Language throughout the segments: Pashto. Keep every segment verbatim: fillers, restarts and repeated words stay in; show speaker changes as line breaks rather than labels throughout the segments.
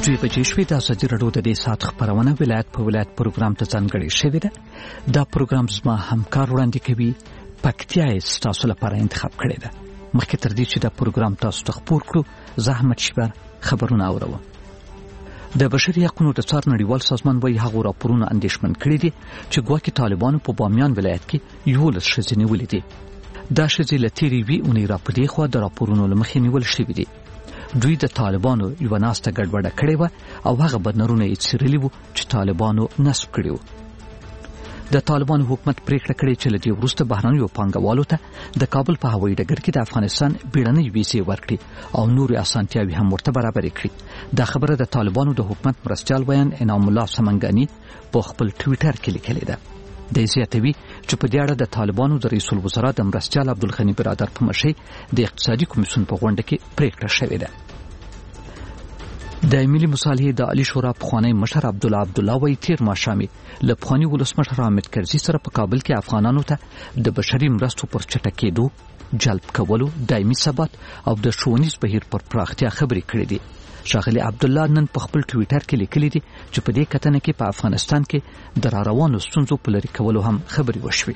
دوی بجې شوې د ازادي راډیو د دې ساعت خپرونه ولایت په ولایت پروګرام ته ځانګړې شوې ده. دا پروګرام زما همکار وړاندې کوي، پکتیا یې ستاسو لپاره انتخاب کړې ده. مخکې تر دې چې دا پروګرام تاسو ته خپور کړو، زه احمد شیبر خبرونه اورم. د بشري حقوقو د څار نړیوال سازمان وايي هغه راپورونه اندېښمن کړي دي چې ګواکې طالبانو په بامیان ولایت کې یولس ښځې نیولې دي. دا ښځې له تېرې یوې اونۍ راپدې خوا د راپورونو له مخې نیول شوي دي. دوی د طالبانو یوه ناسته ګډوډه کړې وه او هغه بدنرونه یې څیرلي وو چې طالبانو نصب کړي وو. د طالبانو حکومت پریکړه کړې چې له دې وروسته بهرنیو پانګوالو ته د کابل په هوایي ډګر کې د افغانستان بیړنۍ ویزې ورکړي او نورې اسانتیاوې هم ورته برابرې کړي. دا خبره د طالبانو د حکومت مرستیال ویان انعام الله سمنګاني په خپل ټویټر کې لیکلې ده. د زیاتوي چې په دې اړه د طالبانو د رئیس الوزرا د مرستیال عبدالغني برادر په مشرۍ د اقتصادي کمیسیون په غونډه کې پریکړه شوې ده. د ملي مصالحې د عالی شورا پخوانی مشر عبدالله عبدالله وایي تیر ماښام له پخواني ولسمشر حامد کرزي سره په کابل کې افغانانو ته د بشري مرستو پر چټکېدو، جلب کولو، دایمي ثبات او د ښوونیز بهیر پر پراختیا خبرې کړې دي. ښاغلي عبدالله نن په خپل ټویټر کې لیکلي دي چې په دې کتنه کې په افغانستان کې د راروانو ستونزو په لرې کولو هم خبرې وشوې.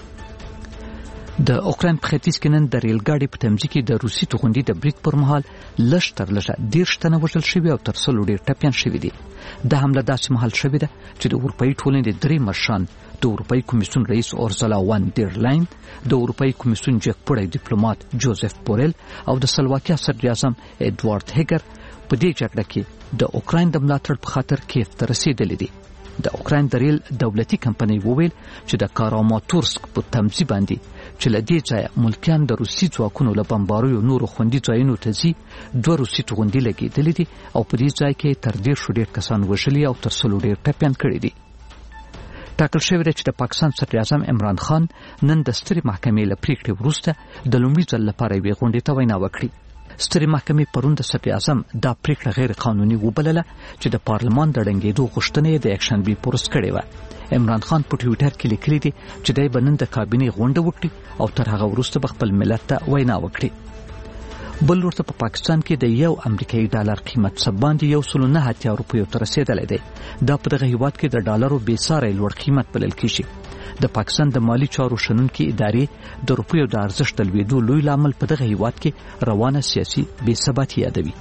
د اوکراین په ختیځ کې نن د ریل ګاډي په تمځي کې د روسي توغندي د بریک پر مهال لږ تر لږه دېرش تنه وژل شوي او تر سلو ډېر ټپیان شوي دي. دا حمله داسې مهال شوې ده چې د اروپایي ټولنې د درې مشران، د اروپایي کمیسیون رئیس اورزلا وان ډیر لاین، د اروپایي کمیسیون جګپوړی ډیپلوماټ جوزف بورل او د سلواکیا صدراعظم ایډوارد هیګر په دې جګړه کې د اوکراین د ملاتړ په خاطر کیف ته رسېدلي دي. د اوکراین د ریل دولتي کمپنۍ وویل چې د کاراماتورسک په تمځي باندې چې له دې ځایه ملکیان د روسي ځواکونو له بمباریو نورو خوندي ځایونو ته ځي، دوه روسي توغندي لګېدلي دي او په دې ځای کې تر دېرشو ډېر کسان وژلي او تر سلو ډېر ټپیان کړي دي. ټاکل شوې ده چې د پاکستان صدراعظم عمران خان نن د سترې محکمې له پریکړې وروسته د لومړي ځل لپاره یوې غونډې ته وینا وکړي. سترې محکمې پرون د صدراعظم دا پریکړه غیر قانوني وبلله چې د پارلمان د ړنګېدو غوښتنه یې د یکشنبې په ورځ کړې وه. عمران خان په ټویټر کې لیکلي دي چې دی به نن د کابینې غونډه وکړي او تر هغه وروسته به خپل ملت ته وینا وکړي. بل ورته په پاکستان کې د یو امریکایي ډالر قیمت څه باندې یو سلو نه اتیا روپیو ته رسېدلی دی. دا په دغه هیواد کې د ډالرو بېساری لوړ قیمت بلل کېږي. د پاکستان د مالی چارو شنونکي ادارې د روپیو د ارزښت د لوېدو لوی لامل په دغه هیواد کې روانه سیاسي بې ثباتي یادوي.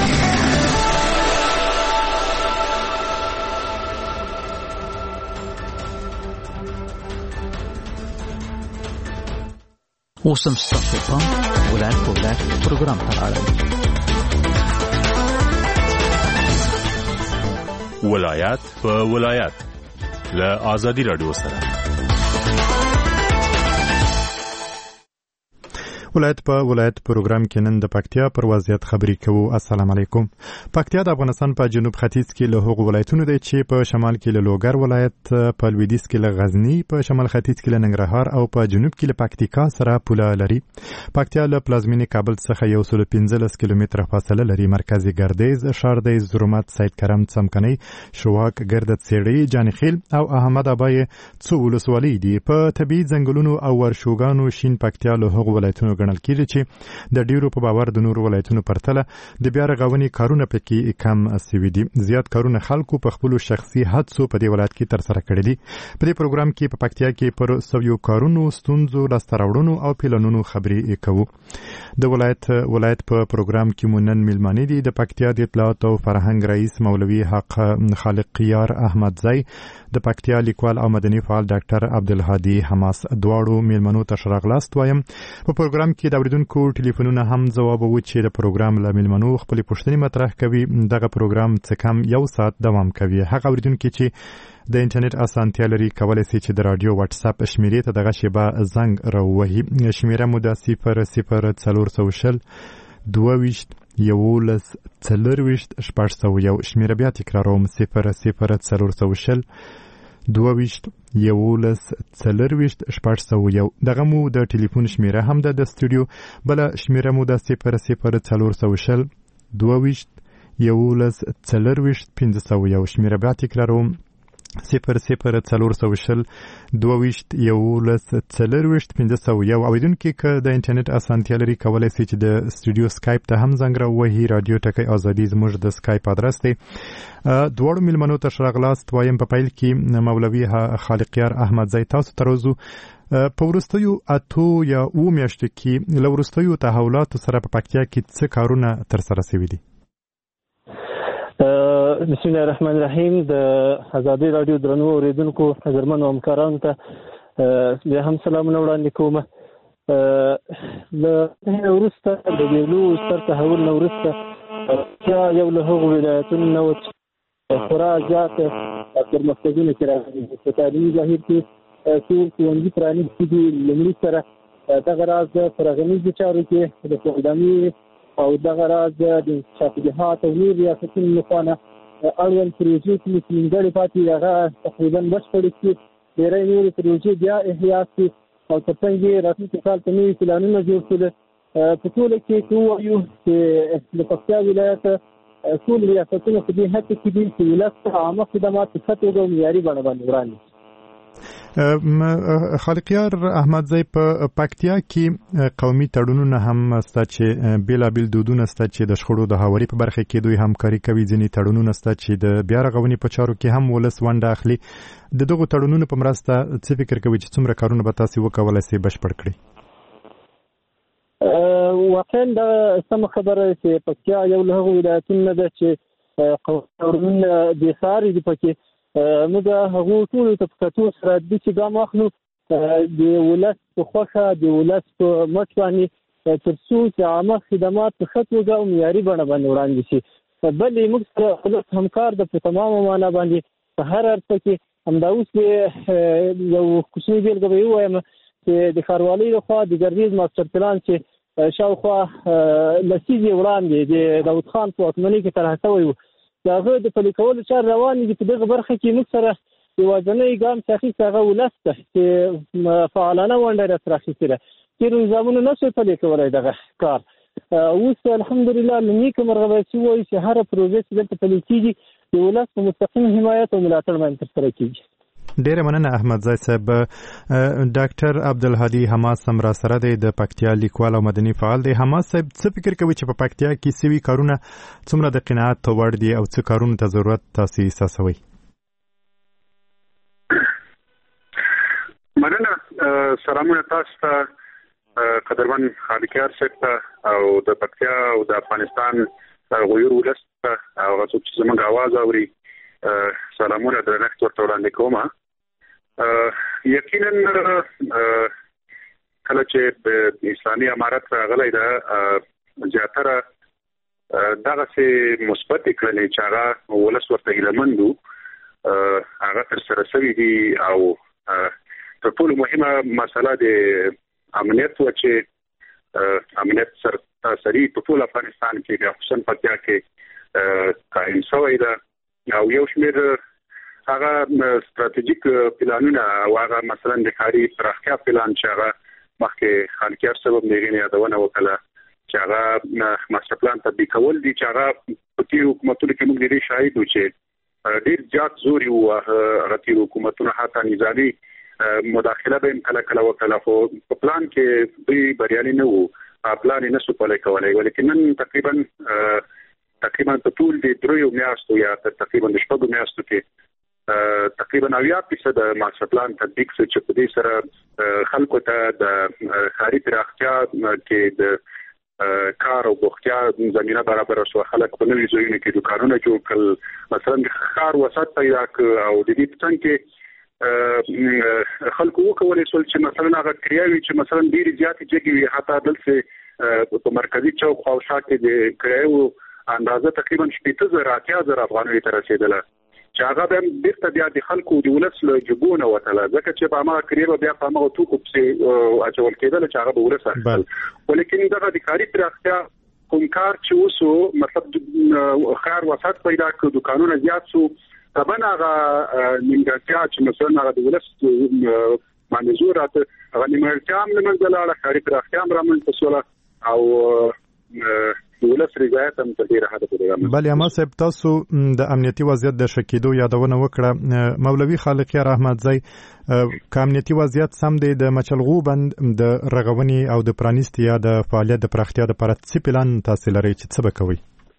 اوس هم ستاسو پام ولایت په ولایت پروګرام ته اړوي.
ولایت په ولایت له ازادي راډیو سره
ولایت په ولایت پروګرام کې نن د پکتیا پر وضعیت خبرې کوو. السلام علیکم. پکتیا د افغانستان په جنوب ختیځ کې له هغو ولایتونو دی چې په شمال کې له لوګر ولایت، په لویدیځ کې له غزنی، په شمال ختیځ کې له ننګرهار او په جنوب کې له پکتیکا سره پوله لري. پکتیا له پلازمینې کابل څخه یو سل پنځلس کیلومتره فاصله لري. مرکزي ګردیز، شاردیز، زرومت، سید کرم، څمکنۍ، شواک، ګردت سیړۍ، جانخیل او احمد ابای څو ولسوالۍ دي. په طبیعي ځنګلونو او ورشوګانو شین پکتیا له هغو ولایتونو ګڼل کېږي چې د ډیرو په باور د نورو ولایتونو پرتله د بیا رغونې کارونه پکې کم سوي دي. زیات کارونه خلکو په خپلو شخصي هڅو په دې ولایت کې ترسره کړي دي. په دې پروګرام کې په پکتیا کې پر سویو کارونو، ستونزو، لاسته راوړنو او پلانونو خبرې کوو. د ولایت ولایت په پروګرام کې مو نن میلمانه دي د پکتیا د اطلاعات او فرهنګ رئیس مولوي حق خالقیار احمدزی، د پکتیا لیکوال او مدني فعال ډاکټر عبدالهادي حماس. دواړو میلمنو ته ښه راغلاست وایم. په پروګرام کې د اوریدونکو ټلیفونونه هم ځوابوو چې د پروګرام له میلمنو خپلې پوښتنې مطرح کوي. دغه پروګرام څه کم یو ساعت دوام کوي. هغه اوریدونکي چې د انټرنیټ اسانتیا لري کولی شي چې د رادیو واتس اپ شمیرې ته دغه شیبه زنګ راووهي. شمیره مو د صفر صفر څلور سوه شل دوه ویشت یولس څلرویشت شپږ سوه یو. شمیره بیا تکراروم: صفر صفر څلور سوه شل دوه ویشت یولس څلرویشت شپږ سوه یو. دغه مو د ټلیفون شمیره هم ده. د سټوډیو بله شمیره مو د صفر صفر څلور سوه شل دوه ویشت یولس څلرویشت پنځه سوه یو. شمیره بیا تکراروم: صفر صفر څلور سوه شل دوه ویشت یولس څلور ویشت پنځه سوه یو اوریدونکي که د انټرنیټ اسانتیا لري کولی شي چې د سټوډیو سکایپ ته هم زنګ راووهي. رادیو ټکی ازادي زموږ د سکایپ ادرس دی. دواړو میلمنو ته ښه راغلاست وایم. په پیل کې مولوي خالقیار احمدزی تاسو ته روزو. په وروستیو اتو یا اوو میاشتو کې له وروستیو تحولاتو سره په پکتیا کې څه کارونه ترسره شوي دي؟
بسم الله الرحمن الرحیم. د ازادي رادیو درنو اوریدونکو حضرمنو همکارانو ته بیا هم سلامونه وړاندې کوم. له وروسته د بیلو ستر تحول نه وروسته یو له هغو ولایتونو نه و چې خورا زیات پرمختګونه کې راغلي. په تعلیمي بهیر کې څو ښوونځي پرانیستي دي. لومړي سره دغه راز په رغنیزو چارو کې د اقدامي او دغه راز د شاپجهات او نور ریاستونو لخوا نه اړوند پروژې چې نیمګړې پاتې هغه تقریبا بشپړې شي. ډېری نورې پروژې بیا احیا شي او تر څنګ یې راتلونکي کال ته نوي پلانونه جوړ شول. په ټوله کې که ووایو چې د پکتیا ولایت ټول ریاستونه په دې هڅه کې دي چې ولس ته عامه خدمات په ښه توګه او معیاري بڼه باندې وړاندې.
خالقیار احمدزی په پکتیا کې قومي تړونونه هم ستا چې بیلابیل دودونه ستا چې د شخړو د هواري په برخه کې دوی همکاري کوي. ځینې تړونونه ستا چې د بیا رغونې په چارو کې هم ولس ونډه اخلي. د دغو تړونونو په مرسته څه فکر کوي چې څومره کارونه به تاسې وکولی شئ بشپړ کړئ؟
واقعا دا سمه خبره چې پکتیا یو له هغو ولایتونو نه ده چې قومي تړونونه بېساري دي. پکې موږ هغو ټولو ته په کتو سره دې چې ګام اخلو د ولس په خوښه د ولس په مټ باندې تر څو چې عامه خدمات په ښه توګه او معیاري بڼه باندې وړاندې شي. بلې موږ سره ولس همکار ده په تمامه معنا باندې په هر اړخ کې. همدا اوس یو کوچنی بېلګه به یې ووایم چې د ښاروالۍ لخوا د ګردیز ماسټر پلان چې شاوخوا لسیزې وړاندې د داود خان په واکمنۍ کې طرحه شوی و، د هغه د پلي کولو چار روان دي. په دغه برخه کې موږ سره یوازینی ګام چې اخیستی هغه ولس ده چې فعالانه ونډه یې راسره اخیستې ده. تېرو نظامونو نه شوی پلي کولی دغه کار. اوس الحمدلله لومړي که مرغه باید چې ووایي چې هره پروژه چې دلته پلي کېږي د ولس په مستقیم حمایت او ملاتړ باندې ترسره کېږي.
ډیره مننه احمدزی صاحب. ډاکټر عبدالهادي حماس هم را سره دی، د پکتیا لیکوال او مدني فعال دی. حماس صاحب څه فکر کوي چې په پکتیا کې سوي کارونه څومره د قناعت وړ دي او څه کارونه ته ضرورت تاسو احساسوئ؟
مننه. سلامونه تاسو ته قدرمن خالقیار صاحب ته او د پکتیا او د افغانستان غویر ولس ته او هغه څوک چې زموږ اواز اوري سلامونه درنښت ورته وړاندې کوم. یقینا کله چې د اسلامي امارت راغلی ده زیاتره دغسې مثبتې کړنې چې هغه ولس ورته هیلهمند وو هغه ترسره شوي دي. او تر ټولو مهمه مسله د امنیت وه چې امنیت سرتاسري په ټول افغانستان کې بیا خصوصا پکتیا کې قایم شوی ده. او یو شمېر هغه ستراتیژیک پلانونه او هغه مثلا د ښاري پراختیا پلان چې هغه مخکې خالقیار صاحب هم د هغې نه یادونه وکړه چې هغه ماسټر پلان تطبیق کول دي چې هغه په تېرو حکومتونو کې موږ د دې شاهد وو چې ډېر زیات زور یې وواهه. هغه تېرو حکومتونه حتی نظامي مداخله به یې کله کله وکړله خو په پلان کې دوی بریالي نه وو، پلان یې نه سو پلی کولی. ولیکن نن تقریبا تقریبا په ټول د دریو میاشتو یا تقریبا د شپږو میاشتو کې تقریبا اویا فیصد ماسټر پلان تطبیق شو چې په دې سره خلکو ته د ښاري پراختیا کې د کار او بوختیا زمینه برابره شوه. خلک په نوي ځایونو کې دوکانونه جوړ کړل، مثلا د ښار وسط پیدا کړ او د دې په څنګ کې خلکو وکولی شول چې مثلا هغه کریاوي چې مثلا ډېرې زیاتې جګې وي حتی دلته په مرکزي چوک خواوشا کې د کریاوو اندازه تقریبا شپېته زره اتیا زره افغانیو ته رسېدله چې هغه به هم بېرته بیا د خلکو د ولس له جګو نه وتله، ځکه چې په هماغه کرې به بیا په هماغه توکو پسې اچول کېدله چې هغه به ولس اخیستل. ولیکن دغه د ښاري پراختیا کوم کار چې اوس و مطلب ښار وسط پیدا کړو، دوکانونه زیات شو، طبعا هغه نیمګړتیا چې مثلا هغه د ولس باندې زور راته هغه نیمګړتیا هم له منځه لاړه، ښاري پراختیا هم رامنځته شوله او ولس رضایت هم تر ډیره حد پورې.
بل اما صاحب تاسو د امنیتي وضعیت د شکیدو یادونه وکړه. مولوي خالقیار احمدزی که امنیتي وضعیت سم دی د مچلغو بند د رغونې او د پرانیستي یا د فعالیت د پراختیا لپاره څه پلان تاسو لرئ چې څه به کوئ؟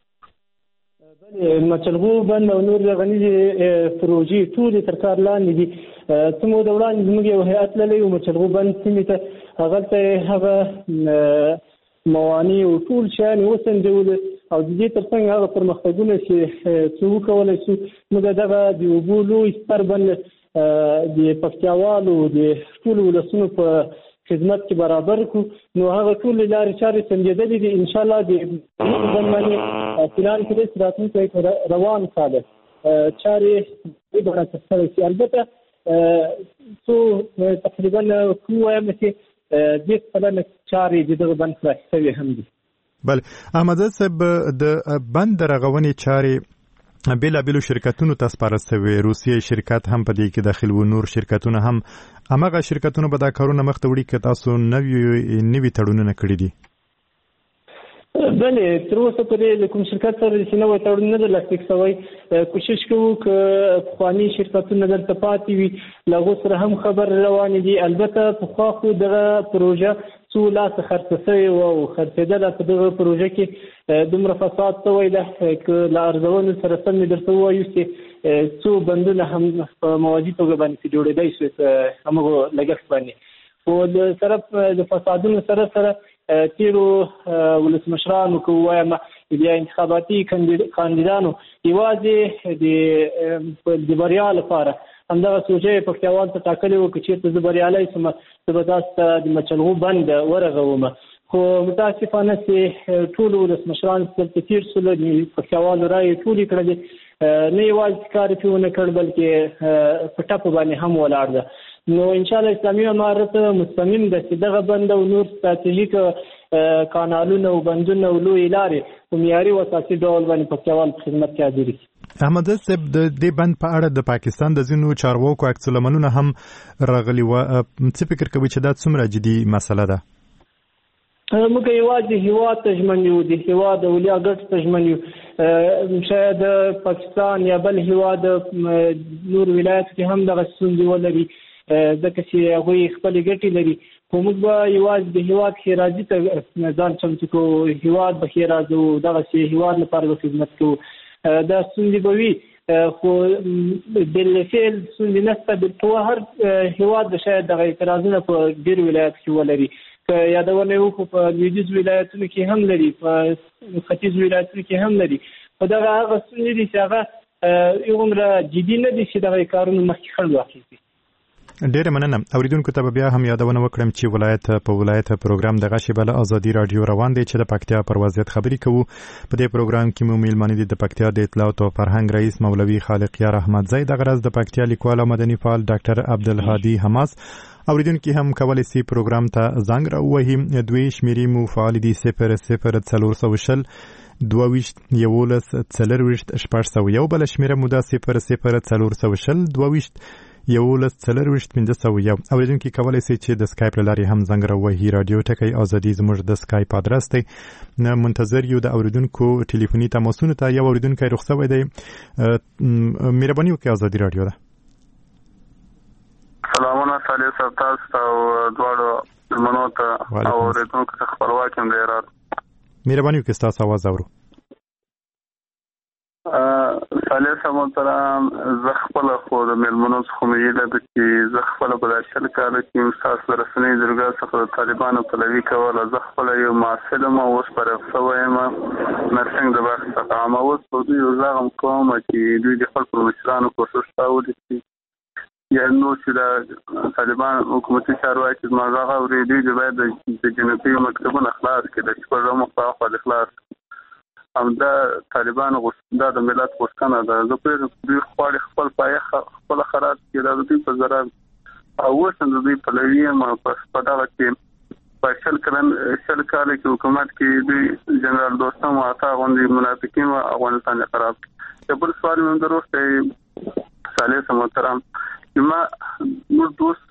مچلغو بند او نور رغنیزې پروژې ټولې تر کار لاندې دي. څه موده وړاندې زموږ یو هیئت تللی و مچلغو بند سیمې ته، هغلته هغه موانع او ټول شیان وسنجول او د دې ترڅنګ هغه پرمختګونه چې څه وکولی شو. موږ دغه د اوبو لوی ستر بند د پکتیاوالو د ټولو ولسونو په خدمت کې برابر کړو. نو هغه ټول لارې چارې سنجېدلې دي. ان شاء الله د بند باندې پلان کې د راتلونکي روان کاله چارې به ترسره شي. البته څو تقریبا کوم وایم چې دې سلنه چارې د دغه بند خلاص شوي هم دي.
بل احمد صاحب د بند رغونې چارې بیلابیلو شرکتونو ته سپارل شوې. روسیې شرکت هم په دې کې داخل و، نور شرکتونه هم. هماغه شرکتونه به دا کارونه مخته وړي که تاسو نوي نوي تړونونه کړي دي؟
بلې تر اوسه پورې د کوم شرکت سره چې نوی تړون نه دی لاسلیک شوی. کوشش کوو که پخواني شرکتونه دلته پاتې وي له هغو سره هم خبر روانې دي. البته پخوا خو دغه پروژه څو لاسه خرڅه شوې وه او خرڅېدله. په دغه پروژه کې دومره فساد شوی ده که له ارزونو سره سم مې درته ووایو چې څو بندونه هم په موازي توګه باندې جوړېدی شوې په همغو لګښت باندې. خو د سره د فسادونو سره سره تیرو ولسمشرانو که ووایم یا انتخاباتي کاندیدانو یوازې د بریا لپاره همدغه سوچه پکتیاوال ته ټاکلې وه که چېرته زه بریالی شم زه به تاسو ته د مچلغو بند ورغوم. خو متاسفانه چې ټولو ولسمشران دلته تېر شول، د پکتیاوالو رایې ټولې کړلې، نه یوازې کار یې ونه کړ بلکې په ټپو باندې هم ولاړ ده. نو انشاءالله اسلامي امارت مصمم ده چې دغه بند او نور ستراتیژیک کانالونه او بندونه او لوی لارې په معیاري او اساسي ډول باندې پکتیاوال په خدمت کې حاضر شي.
احمد صاحب د دې بند په اړه د پاکستان د ځینو چارواکو عکس العملونه هم راغلي وو. څه فکر کوي چې دا څومره جدي مسله ده؟
موږ یوازې هیواد ته ژمن یو، د هیواد اولیا ګټو ته ژمن یو. شاید پاکستان یا بل هیواد نور ولایت کې هم دغه ستونزې ولري ځکه چې هغوی خپلې ګټې لري. خو موږ به یوازې د هیواد ښېرازي ته ځان چمتو کوو، هیواد به ښېرازوو، دغسې هیواد لپاره به خدمت کوو. دا ستونزې به وي خو بالفعل ستونزې نشته. په هر هیواد به شاید دغه اعتراضونه په ډېر ولایت کې ولري. که یادونه یې وکړو په لویدیځ ولایتونو کې هم لري، په ختیځ ولایتونو کې هم لري. خو دغه هغه ستونزې دي چې هغه هغومره جدي نه دي چې دغه کارونه مخکې خنډ واخیستي.
ډیره مننه. اوریدونکو ته بیا هم یادونه وکړم چې ولایت په ولایت پروګرام دغه شیبه له ازادي رادیو روان دی چې د پکتیا پر وضعیت خبري کوو. په دې پروګرام کې مو میلمانه دي د پکتیا د اطلاعات او فرهنګ رئیس مولوي خالقیار احمدزی، د غرض د پکتیا لیکوال او مدني فعال ډاکټر عبدالهادي حماس. اوریدونکو هم کولای شي پروګرام ته زنګ راووهي. دوی شمیرې مو فعال دي صفر صفر څلور سوه شل دوه ویشت یولس څلور ویشت شپږ سوه یو. بله شمیره مو ده صفر صفر څلور سوه شل دوه ویشت یولس څلور ویشت پنځه سوه یو. اوریدونکي کولی شي چې د سکایپ له لارې هم زنګ راووهي. رادیو ټکی ازادي زموږ د سکایپ ادرس دی. منتظر یو د اوریدونکو ټلیفوني تماسونو ته. یو اوریدونکی رخ شوی دی. مهرباني وکړئ، ازادي رادیو ده.
سلامونه صالح صاحب تاسو او دواړو مېلمنو ته او اوریدونکو ته خپلواک یم د ایران.
مهرباني وکړئ ستاسو اواز اورو.
صالح صاحب محترم، زه خپله خو د مېلمنو څخه مې هیله ده چې زه خپله په دا شل کاله کې ستاسو د رسنیو جرګه څخه د طالبانو پلوي کوله. زه خپله یو محصل یم او اوس فارغ شوی یم نرسنګ د بخت څخه. اما اوس په دوی زغم کوم چې دوی د خپل پر مشرانو کوښښ راوړي چې یا نور چې د طالبان حکومتي چارواکي زما غږ اوري، دوی باید د جنتي مکتبونه خلاص کړي، د شپږمو خواخوا د خلاص همدا طالبان غوښتنه د ملت غوښتنه ده. زه پوهېږم دوی غواړي خپل پایه خپله خراب کړي، دا د دوی په ضرر او اوس هم د دوی پلوي یم. په دغه کې په شل کلن شل کاله کې حکومت کې دوی جنرال دوستم او عطا غوندې منافقین و افغانستان یې خراب کړي. یو بل سوال مې هم در وستی صالح صاحب محترم، چې ما موږ دوست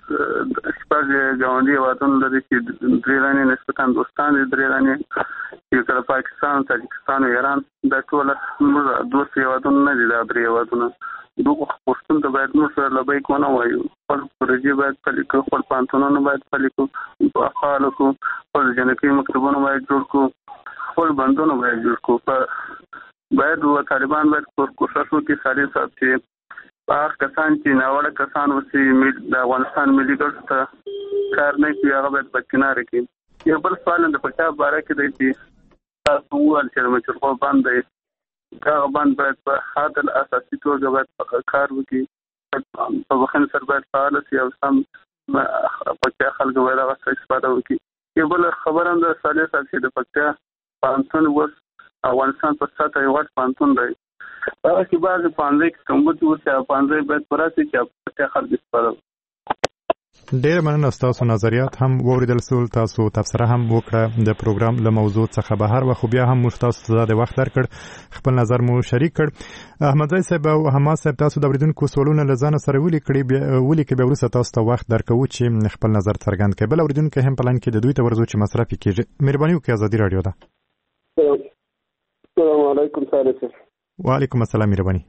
شپږ ګاونډي هیوادونه لري چې درې رانې نسبتا دوستان دي، درې رانې چې کله پاکستان، تاجکستان او ایران دا ټول موږ دوست هیوادونه نه دي، دا درې هیوادونه. دغه پښتون ته باید موږ سره لبیک ونه وایو، خپل پروژې باید پلي کړو، خپل پانتونونه باید پلي کړو، فعال کړو، خپل جنکي مکتبونه باید جوړ کړو، خپل بندونه باید جوړ کړو. باید و طالبان باید کوشش وکړي سالم صاحب چې هغه کسان چې ناوړه کسان اوسي د افغانستان ملي ګټو ته کار نه کوي هغه باید بدکناره کړي. یو بل سوال د پنجاب باره کې دی چې تاسو وویل چې د مشرقو بند دی، هغه بند باید په عادل اساسي توګه باید کار وکړي، په بخښنې سره باید فعال شي او سم پکتیا خلکو باید هغه څخه استفاده وکړي. یو بل خبر هم د صالح صاحب چې د پکتیا پوهنتون اوس افغانستان په سطحه یو غټ پوهنتون دی، هغه کې بعضې پوهنځۍ کې کمبود اوسي او پوهنځۍ باید پوره شي چې پکتیا خلک استفاده وکړي.
ډېر مننه ستاسو نظریات هم واوریدل سول، تاسو تبصره هم وکړه د پروګرام له موضوع څخه بهر و، خو بیا هم موږ تاسو ته د وخت درکړ، خپل نظر مو شریک کړ. احمدزی صاحب او حماس صاحب تاسو د اوریدونکو سوالونه له ځانه سره ولیکړي، ولیکئ بیا وروسته تاسو ته وخت درکوو چې خپل نظر څرګند کړئ. بل اوریدونکی هم په لاین کې د دوی ته ورځو چې مصرف یې کېږي. مهرباني وکړئ، ازادي راډیو ده.
السلام علیکم صالح.
وعلیکم السلام. مهرباني.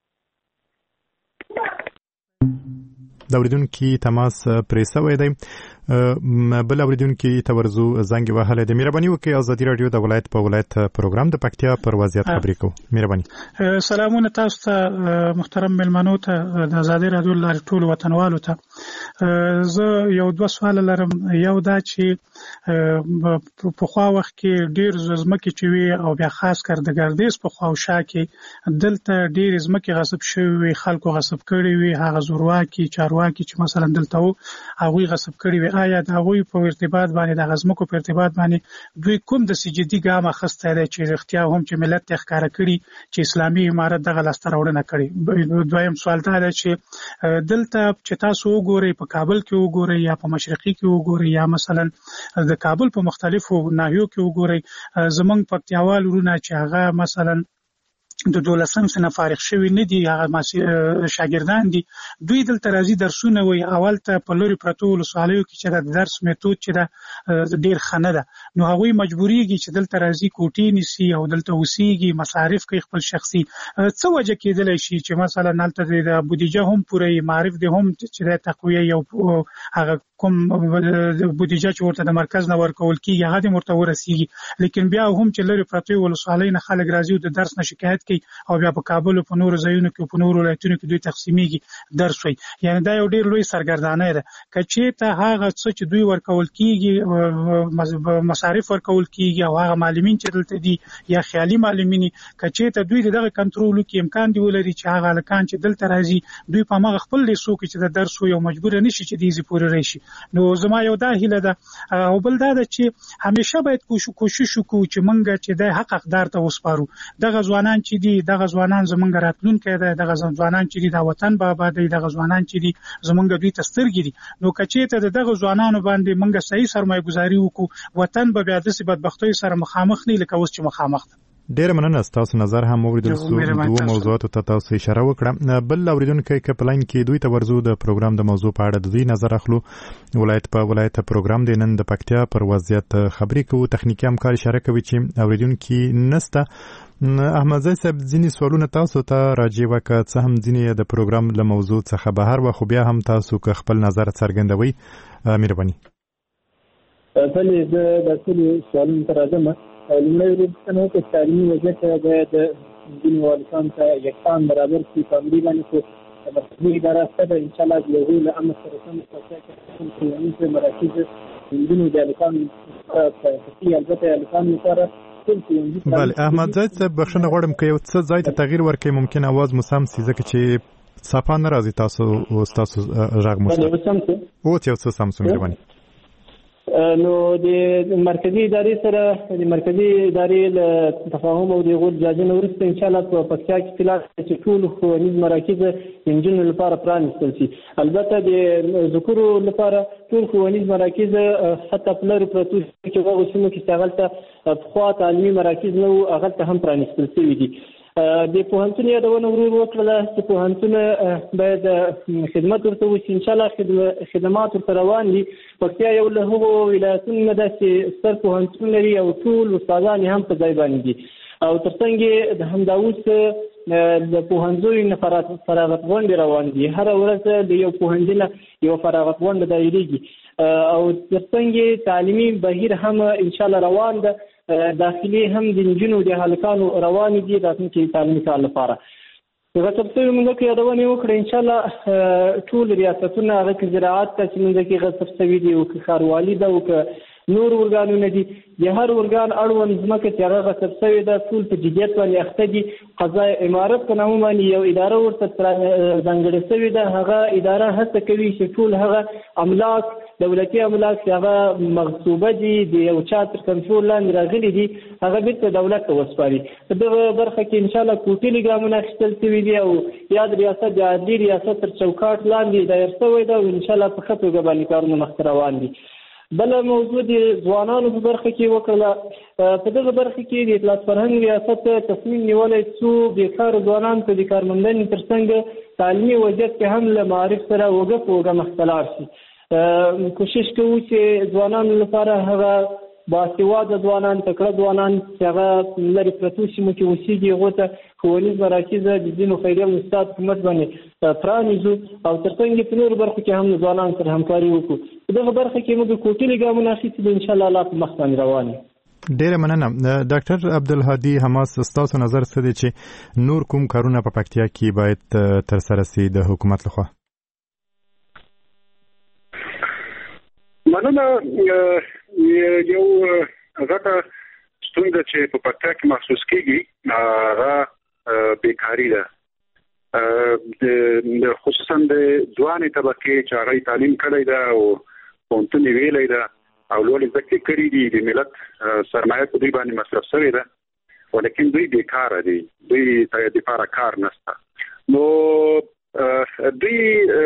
د اوریدونکي تماس پرې سوی دی، بل اوریدونکي ته ورځو زنګ وهلی دی. مهرباني وکړئ، ازادي راډیو د ولایت په ولایت پروګرام د پکتیا پر وضعیت خبرې کوو. مهرباني.
سلامونه تاسو ته محترم مېلمنو ته، د ازادي راډیو لارې ټولو وطنوالو ته. زه یو دوه سواله لرم. یو دا چې پخوا وخت کې ډېر ځمکې چې وي او بیا خاص کر د ګردیز په خوا او شا کې دلته ډېرې ځمکې غصب شوي وي، خلکو غصب کړي وي، هغه زورواکي چارواکي چې مثلا دلته وو هغوی غصب کړي وي. آیا د هغوی په ارتباط باندې د غزمکو په ارتباط باندې دوی کوم د سجدي ګام اخیستی دی چې رښتیا هم چې ملت ته ښکاره کړي چې اسلامي امارت دغه لاسته راوړنه کړې؟ دویم سوال دا دی چې دلته چې تاسو وګورئ، په کابل کې وګورئ یا په مشرقي کې وګورئ یا مثلا د کابل په مختلفو ناحیو کې وګورئ، زمونږ پکتیاوال ورونه چې هغه مثلا د دولسم سنه فارغ شوي نه دي، هغه شاګردان دي، دوی دلته راځي درسونه وایي. اول ته په لوري پرتو ولسوالیو کې چې د درس میتود چې ده ډېر ښه نه ده، نو هغوی مجبوریږي چې دلته راځي کوټې نیسي او دلته اوسېږي، مصارف کوي خپل شخصي. څه وجه کېدلی شي چې مثلا هلته د بودیجه هم پوره وي، معارف دې هم چې د تقویه او هغه کوم بودیجه چې ورته د مرکز نه ورکول کېږي هغه دې ورته ورسېږي، لیکن بیا هم چې لرې پرتو ولسوالۍ نه خلک راځي او د درس نه شکایت او بیا په کابل او په نورو ځایونو کې او په نورو ولایتونو کې دوی تقسیمیږي درس وایي. یعنې دا یو ډېر لوی سرګردانۍ ده. که چېرته هغه څه چې دوی ورکول کېږي، مصارف ورکول کېږي او هغه معلمین چې دلته دي یا خیالي معلمین، که چېرته دوی د دغه کنټرول وکړي، امکان دی ولري چې هغه هلکان چې دلته راځي دوی په هماغه خپل لیسو کې چې د درس وایي او مجبوره نه شي چې دیزې پورې راشي. نو زما یو دا هیله ده. او بل دا ده چې همیشه باید کوشش وکړو چې موږ چې د حق حقدار ته وسپارو. دغه ځوانان چې دي، دغه ځوانان زمونږ راتلونکی دی، دغه ځوانان چې دي دا وطن به آباد دی، دغه ځوانان چې دي زمونږ دوی ته سترګې دي. نو که چېرته د دغه ځوانانو باندې موږ صحیح سرمایه ګزاري وکړو، وطن به بیا داسې بدبختیو سره مخامخ نه لکه اوس چې مخامخ ده.
ډېر مننه، ستاسو نظر هم واوریدل سو. دوه موضوعاتو ته تاسو اشاره وکړه. بل اوریدونکی که په لاین کې دوی ته ورځو د پروګرام د موضوع په اړه د دوی نظر اخلو. ولایت په ولایت پروګرام دی، نن د پکتیا پر وضعیت خبرې کوو. تخنیکي همکار اشاره کوي چې اوریدونکي نسته. احمدزی صاحب ځینې سوالونه تاسو ته راجع وکړه، څه هم ځینې د پروګرام له موضوع څخه بهر و، خو بیا هم تاسو که خپل نظر څرګندوئ. مهرباني.
بلې زه د ټولو سوالونو ته راځم. لومړی وروستنه وکړه چې تعلیمي وضعیت باید ځینې والدانو ته یکسان برابر کړي. په همدې باندې خو د مرکزي اداره شته ده، انشاءالله د هغوی له امر سره سم ښوونیز مراکز د نجونو د هلکانو خصوصي البته هلکانو لپاره.
بله احمدزی صاحب بخښنه غواړم که یو څه ځای ته تغییر ورکړئ، ممکن اواز مو سم سي، ځکه چې صفا نه راځي تاسو او ستاسو غږ مو اوس یو څه سم سو. مهرباني.
نو د مرکزي ادارې سره د مرکزي ادارې له تفاهم او د هغو جاجونه وروسته انشاءالله په پکتیا کې پلان چې ټول ښوونیز مراکز د نجونو لپاره پرانیستل شي. البته د ذکورو لپاره ټول ښوونیز مراکز حتی په لرې پرتو کې هغو سیمو کې چې هغلته پخوا تعلیمي مراکز نه وو هغلته هم پرانیستل شوي دي. د پوهنتون یادونه ورور وکړه چې پوهنتون باید خدمت ورته وشي. ان شاء الله خدمات ورته روان دي. پکتیا یو له هغو ولایتونو ده چې ستر پوهنتون لري او ټول استادان هم په ځای باندې دي او ترڅنګ د همدا اوس د پوهنځیو نه فراغت غونډې روان دي. هر ورځ د یو پوهنځي نه یو فراغت غونډه دایریږي او ترڅنګ تعلیمي بهیر هم ان شاء الله روان ده. داخلي هم د نجونو د هلکانو روان دي راتلونکي تعلیمي کال لپاره. هغه څه موږ کې یادونه وکړه ان شاء الله ټول ریاستونه هغه کې زراعت ته چې موږ کې غصب شوي دي او کې ښاروالي ده او کې نور ورګانونه دي. د هر ورګان اړوند ځمکه چې هغه غصب شوې ده ټول په جدیت باندې اخته دي. قضایي امارت په نامه باندې یو اداره ورته ځانګړې شوې ده. هغه اداره هڅه کوي چې ټول هغه املاک دولتي املاک چې هغه مغصوبه دي د یو چا تر کنټرول لاندې راغلي دي هغه بیرته دولت ته وسپاري. په دغه برخه کې ان شاء الله کوټلي ګامونه اخیستل شوي دي او یا د ریاست د عدلي ریاست تر چوکاټ لاندې دایر شوی ده او ان شاء الله په ښه توګه باندې کارونه مخته روان دي. بله موضوع د ځوانانو په برخه کې وکړه. په دغه برخه کې د اطلاعات فرهنګ ریاست تصمیم نیولی څو بیکاره ځوانان ته د کارموندنې تر څنګ تعلیمي وضعیت کې هم له معارف سره اوږه په اوږه مخته لاړ شي. کوشش کوو چې ځوانانو لپاره هغه باسواده ځوانان تکړه ځوانان چې هغه لرې پرتو سیمو کې اوسېږي هغو ته ښوونیز مراکز د ځینو خیریه استاد په مټ باندې پرانیزو او تر څنګ په نورو برخو کې هم له ځوانانو سره همکاري وکړو. په دغه برخه کې موږ کوټلي ګامونه اخیستي دي ان شاء الله الله په مخ باندې روان یو.
ډیره مننه. ډاکټر عبدالهادي حماس ستاسو نظر څه دی چې نور کوم کارونه په پکتیا کې باید ترسره شي د حکومت لخوا؟
مننه. یو غټه ستونزه چې په پکتیا کې محسوس کیږي هغه بیکاری ده. د خصوصا د ځوانې طبقې چې هغه تعلیم کړی ده او پوهنتون یې ویلی ده او لوړې زده کړې کړي دي د ملت سرمایه په دوی باندې مصرف شوې ده ولیکن دوی بیکاره دي. دوی ته دپاره کار نشته. نو دوی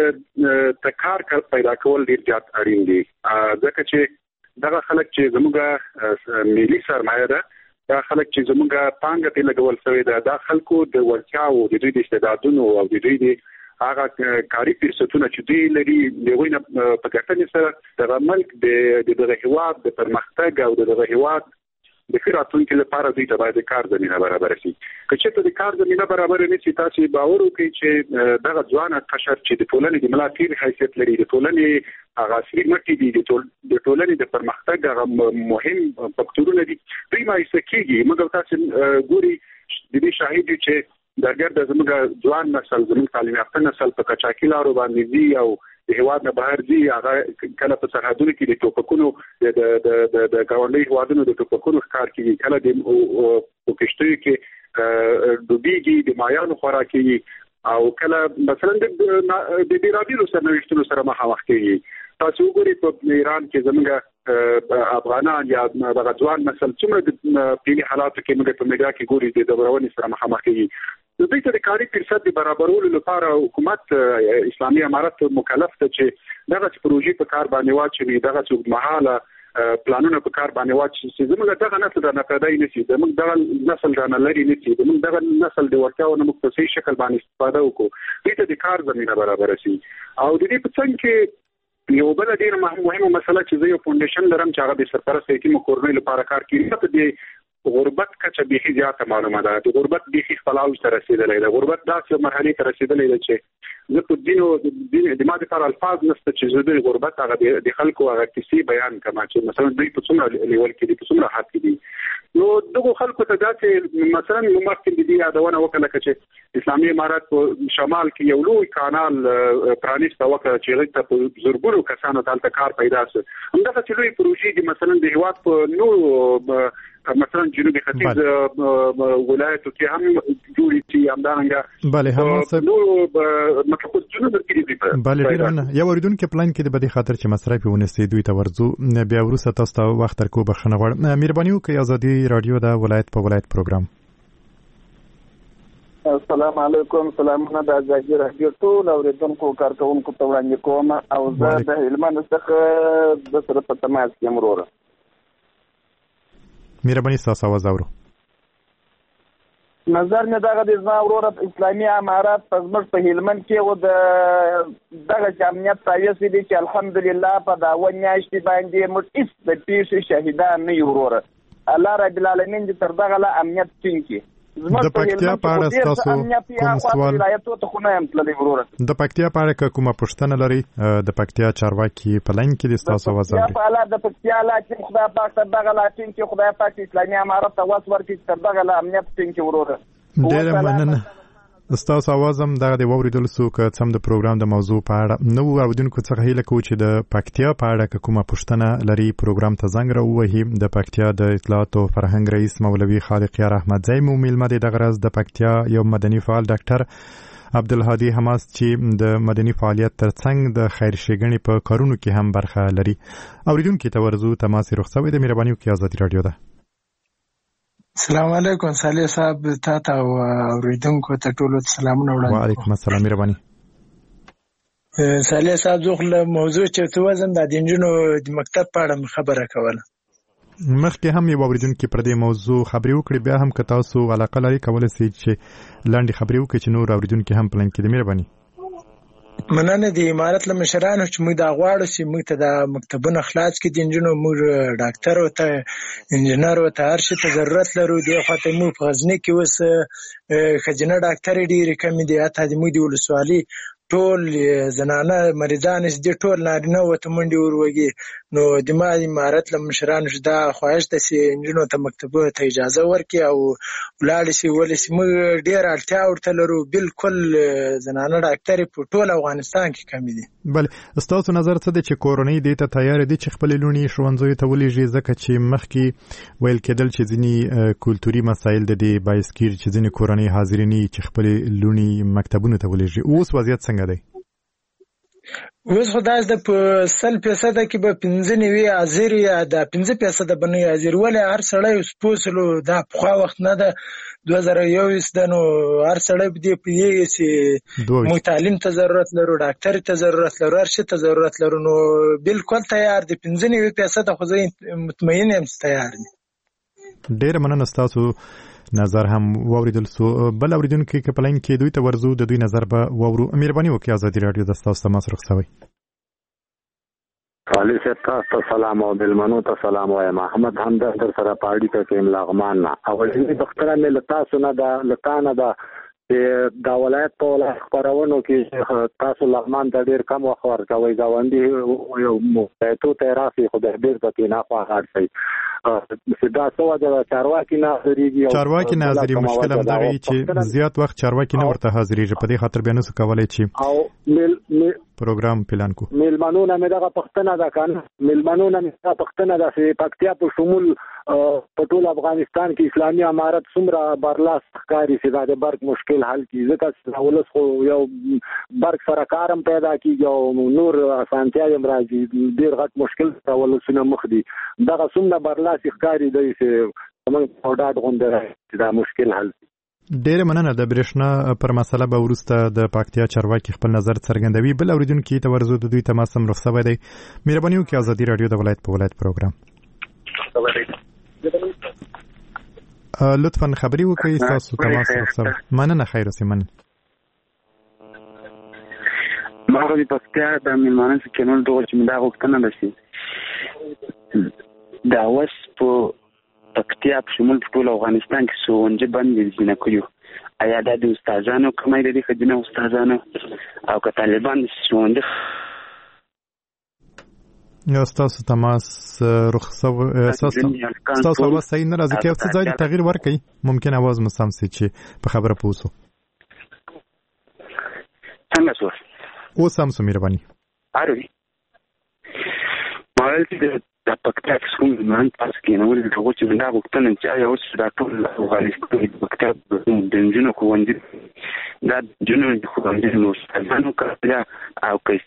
ته کار پیدا کول ډېر زیات اړین دي ځکه چې دغه خلک چې زموږ ملي سرمایه ده دا خلک چې زموږ پانګه ته لګول شوې ده دا خلکو د وړتیاو د دوی د استعدادونو او د دوی د هغه کاري فرصتونه چې دوی لري د هغوی نه په ګټنې سره دغه ملک د دغه هېواد د پرمختګ او د دغه هېواد د ښه راتلونکي لپاره دوی ته باید د کار زمینه برابره شي. که چېرته د کار زمینه برابره نه شي تاسې باور وکړئ چې دغه ځوانه قشر چې د ټولنې د ملا تیر حیثیت لري د ټولنې هغه اصلي مټې دي د ټولنې د پرمختګ هغه مهم فکتورونه دي دوی مایوسه کېږي. موږ تاسې ګوري د دې شاهد یو چې درګرده زموږ ځوان نسل زموږ تعلیم یافته نسل په قاچاقي لارو باندې ځي او د هېواد نه بهر ځي. هغه کله په سرحدونو کې د ټوپکونو د د ګاونډي هېوادونو د ټوپکونو ښکار کېږي کله د په کشتیو کې ډوبېږي د مایانو خوراک کېږي او کله مثلا د بېلابېلو سرنوشتونو سره مخامخ کېږي. تاسو وګورئ په ایران کې زموږ افغانان یا دغه ځوان نسل څومره د پیلي حالاتو کې موږ په میډیا کې ګوري د دبرونې سره مخامخ کېږي. د دوی ته د کاري فرصت د برابرولو لپاره حکومت اسلامي امارت مکلف ده چې دغه پروژې په کار باندې واچوي دغه اوږدمهاله پلانونه په کار باندې واچوي. زموږ دغه نسل رانه پیدا نه شي زموږ دغه نسل رانه لرې نه شي زموږ دغه نسل د وړتیاو نه موږ په صحیح شکل باندې استفاده وکړو دوی ته د کار زمینه برابره شي. او د دې په څنګ کې یو بل ډېر مهمه مسله چې زه یو فاونډیشن لرم چې هغه د سرپرست یتیمو کورنیو لپاره کار کوي. په دې غربت کچه بیخي زیاته معلومه ده. د غربت بیخي خپل اوج ته رسېدلی ده. غربت داسې مرحلې ته رسېدلی ده چې زه په دینو د ما دپاره الفاظ نشته چې زه د غربت هغه د خلکو هغه کیسې بیان کړم چې مثلا دوی په څومره لیول کې دي په څومره حد کې دي. نو دغو خلکو ته داسې مثلا مخکې د دې یادونه وکړه لکه چې اسلامي امارت په شمال کې یو لوی کانال پرانیسته وکړه چې هغې ته په زرګونو کسانو ته هلته کار پیدا شو. همدغسې لویې پروژې دي مثلا د هېواد په نورو مثلا جنوبي ختیځ ولایتو کې هم جوړې شي همدارنګه
بله هم
نورو مطلب جنوب کې دي.
بله ډېر مننه. یو اورېدونکی پلان کې د بدې خاطر چې مصرف یې ونیسئ دوی ته ورځو بیا وروسته تاسو ته وخت درکوو بخښنه غواړم. مهرباني وکړئ ازادي راډیو د ولایت په ولایت پروګرام.
السلام علیکم. سلامونه د ازادي راډیو ټول اورېدونکو کارکوونکو ته وړاندې کوم او زه د هلمند څخه د سره په تماس کې یم وروره.
مهرباني ستاسو آواز اورو.
نظر مې دغه د زما وروره اسلامي امارات په زموږ په هلمند کې و د دغه چې امنیت راویستی دی چې الحمدلله په دا اووه میاشتې باندې موږ هېڅ د پیښې شهیدان نه یو وروره. الله رب العالمین دې تر دغه لا امنیت ټینګ کړي.
د پکتیا په اړه ستاسو کوم سوال د پکتیا په اړه کومه پوښتنه لري؟ د پکتیا چارواکي په لاین کې د ستاسو आवाज اوري.
په اړه د پکتیا لا چې خدای پاک ته دغه لا ټینګ خدای پاک اسلامي امارت ته واس ورکړي تر دغه لا امنیت ټینګ وروره.
ډېر مننه. ستاسو आवाज هم دغه د ووریدل سو که څم د پروګرام د موضوع په اړه نو اورېدونکو څخه هیله کوو چې د پکتیا په اړه کومه پوښتنه لري پروګرام ته زنګ راووهي. د پکتیا د اطلاعات او فرهنګ رئیس مولوي خالقیار احمدزی مو میلمه دی. دغه ورځ د پکتیا یو مدني فعال ډاکټر عبدالهادي حماس چې د مدني فعالیت ترڅنګ د خیر ښېګڼې په کارونو کې هم برخه لري. اورېدونکو ته ورزو تماس رخصوي د مهرباني وکړئ ازادي رادیو ده.
السلام علیکم صالح صاحب تا ته او اوریدونکو ته ټولو سلامونه وړاندې.
وعلیکم السلام مهرباني.
صالح صاحب زه خو موضوع چې تو وزم د نجونو د مکتب په اړه خبره کوله.
مخکې هم یو اوریدونکو پر دې موضوع خبرې وکړې، بیا هم که تاسو علاقه لرئ کولی شئ چې لاندې خبرې وکړئ چې نور اوریدونکو هم پلان کړي. مهرباني.
مننه د امارت له مشرانو چې موږ دا غواړو چې موږ ته د مکتبونو خلاص کړي د نجونو. موږ ډاکټر او ته انجینر او ته هر شي ته ضرورت لرو. دې خواته موږ په غزني کې اوس ښځینه ډاکټرې ډېرې کمې دي. حتی د موږ د ولسوالۍ ټول زنانه مریضان دي ټول نارینه ورته منډې وروږي. نو د ما امارت له مشرانو چې دا خواهش ده چې نجونو ته مکتبونو ته اجازه ورکړي او ولاړې شي. ولې چې موږ ډېره اړتیا ورته لرو. بالکل زنانه ډاکټرې په ټول افغانستان کې کمې دي.
بله ستاسو نظر څه دی چې کورنۍ دې ته تیار دي چې خپلې لوڼې ښوونځیو ته ولېږي؟ ځکه چې مخکې ویل کېدل چې ځینې کلتوري مسایل د دې باعث کېږي چې ځینې کورنۍ حاضرې نه وي چې خپلې لوڼې مکتبونو ته ولېږي. اوس وضعیت څنګه دی؟
اوس خو داسې ده په سل فیصده کې به پنځه نوي حاضر یا د پنځه فیصده به نه حاضر. ولې هر سړی اوس پوه سلو دا پخوا وخت نه ده دوه زره یوویشت ده. نو هر سړی په دې پوهېږي چې موږ تعلیم ته ضرورت لرو، ډاکټر ته ضرورت لرو، هر شي ته ضرورت لرو. نو بالکل تیار دي. پنځه نوي فیصده خو زه مطمئن یم چې تیار دي.
ډېره مننه. ستاسو نظر هم واوریدل سو. بل اوریدونکو کې پلان کې دوی ته ورزو د دوی نظر به واورو. مهرباني وکړئ ازادي رادیو د تاسو تماس رخصوي.
خالص تاسو سلام او بلمنو ته سلام وایم. احمد همدرد در سره پاړی ته کې ملغمان نه اولنی بختره مې لتاسو نه دا لکانه دا چې دا ولایت په ولایت خبرونو کې تاسو لغمان ته ډیر کم وخت ورکوي. گاونډي یو موقعیتو ته راسي خو د ډیر پکې نه خواهد شي. سدا سو د چارواکي نه حاضرېږي.
چارواکي نه حاضرې مشکل هم دا وي چې زیات وخت چارواکي نه ورته حاضرېږي. په دې خاطر بیا نسو کولای چې
او مل
پروګرام پلان کو.
میلمنو نه مې دغه پښتنه ده کنه میلمنو نه مې دغه پښتنه ده چې پکتیا په شمول په ټول افغانستان کې اسلامي امارت څومره برلاس ښکاري چې دا د برق مشکل حل کړي. ځکه چې ولس خو یو برق سره کارم پیدا کیږي او نور اسانتیا هم راځي. ډېر غټ مشکل ته ولسونه مخ دي. دغه څومره برلاس ښکاري دی چې موږ په ډاډ غونډه چې دا مشکل حل کړي.
ډېر مننه. د برېښنا پر مسله به وروسته د پکتیا چارواکي خپل نظر څرګندوي. بل اوریدونکي ته ورزو د دوی تماس هم رخصوی دی. مهرباني وکړئ ازادي رادیو د ولایت په ولایت پروګرام لطفا خبري وکړئ. تاسو تماس رخصوی. مننه. خیر اوسئ. مننه.
ما غوښتل د پکتیا د میلمانه څخه کېنول دغه چې دا غوښتنه ده چې دا اوس په پکتیا په شمول په ټول افغانستان کې ښوونځي بند دي چې نه کړیو. آیا دا د استادانو کمای دی ښځینه استادانو او که طالبان ښوونځي
ستاسو تماس رخصوي ستاسو اواز صحیح نه راځي. که یو څه ځای د تغییر ورکړئ ممکن اواز مو سم شي چې په خبره پوه شو.
څنګه شو
اوس هم سو مهرباني.
اروي ما ویل چې د پکتیا کوم مان تاسو کې نو ولې هغه چې دا غوښتنه چې آیا اوس دا ټول افغانستان د پکتیا د انجینو کوونځي دا جنونو د خوندې نو ستاسو کړه او کې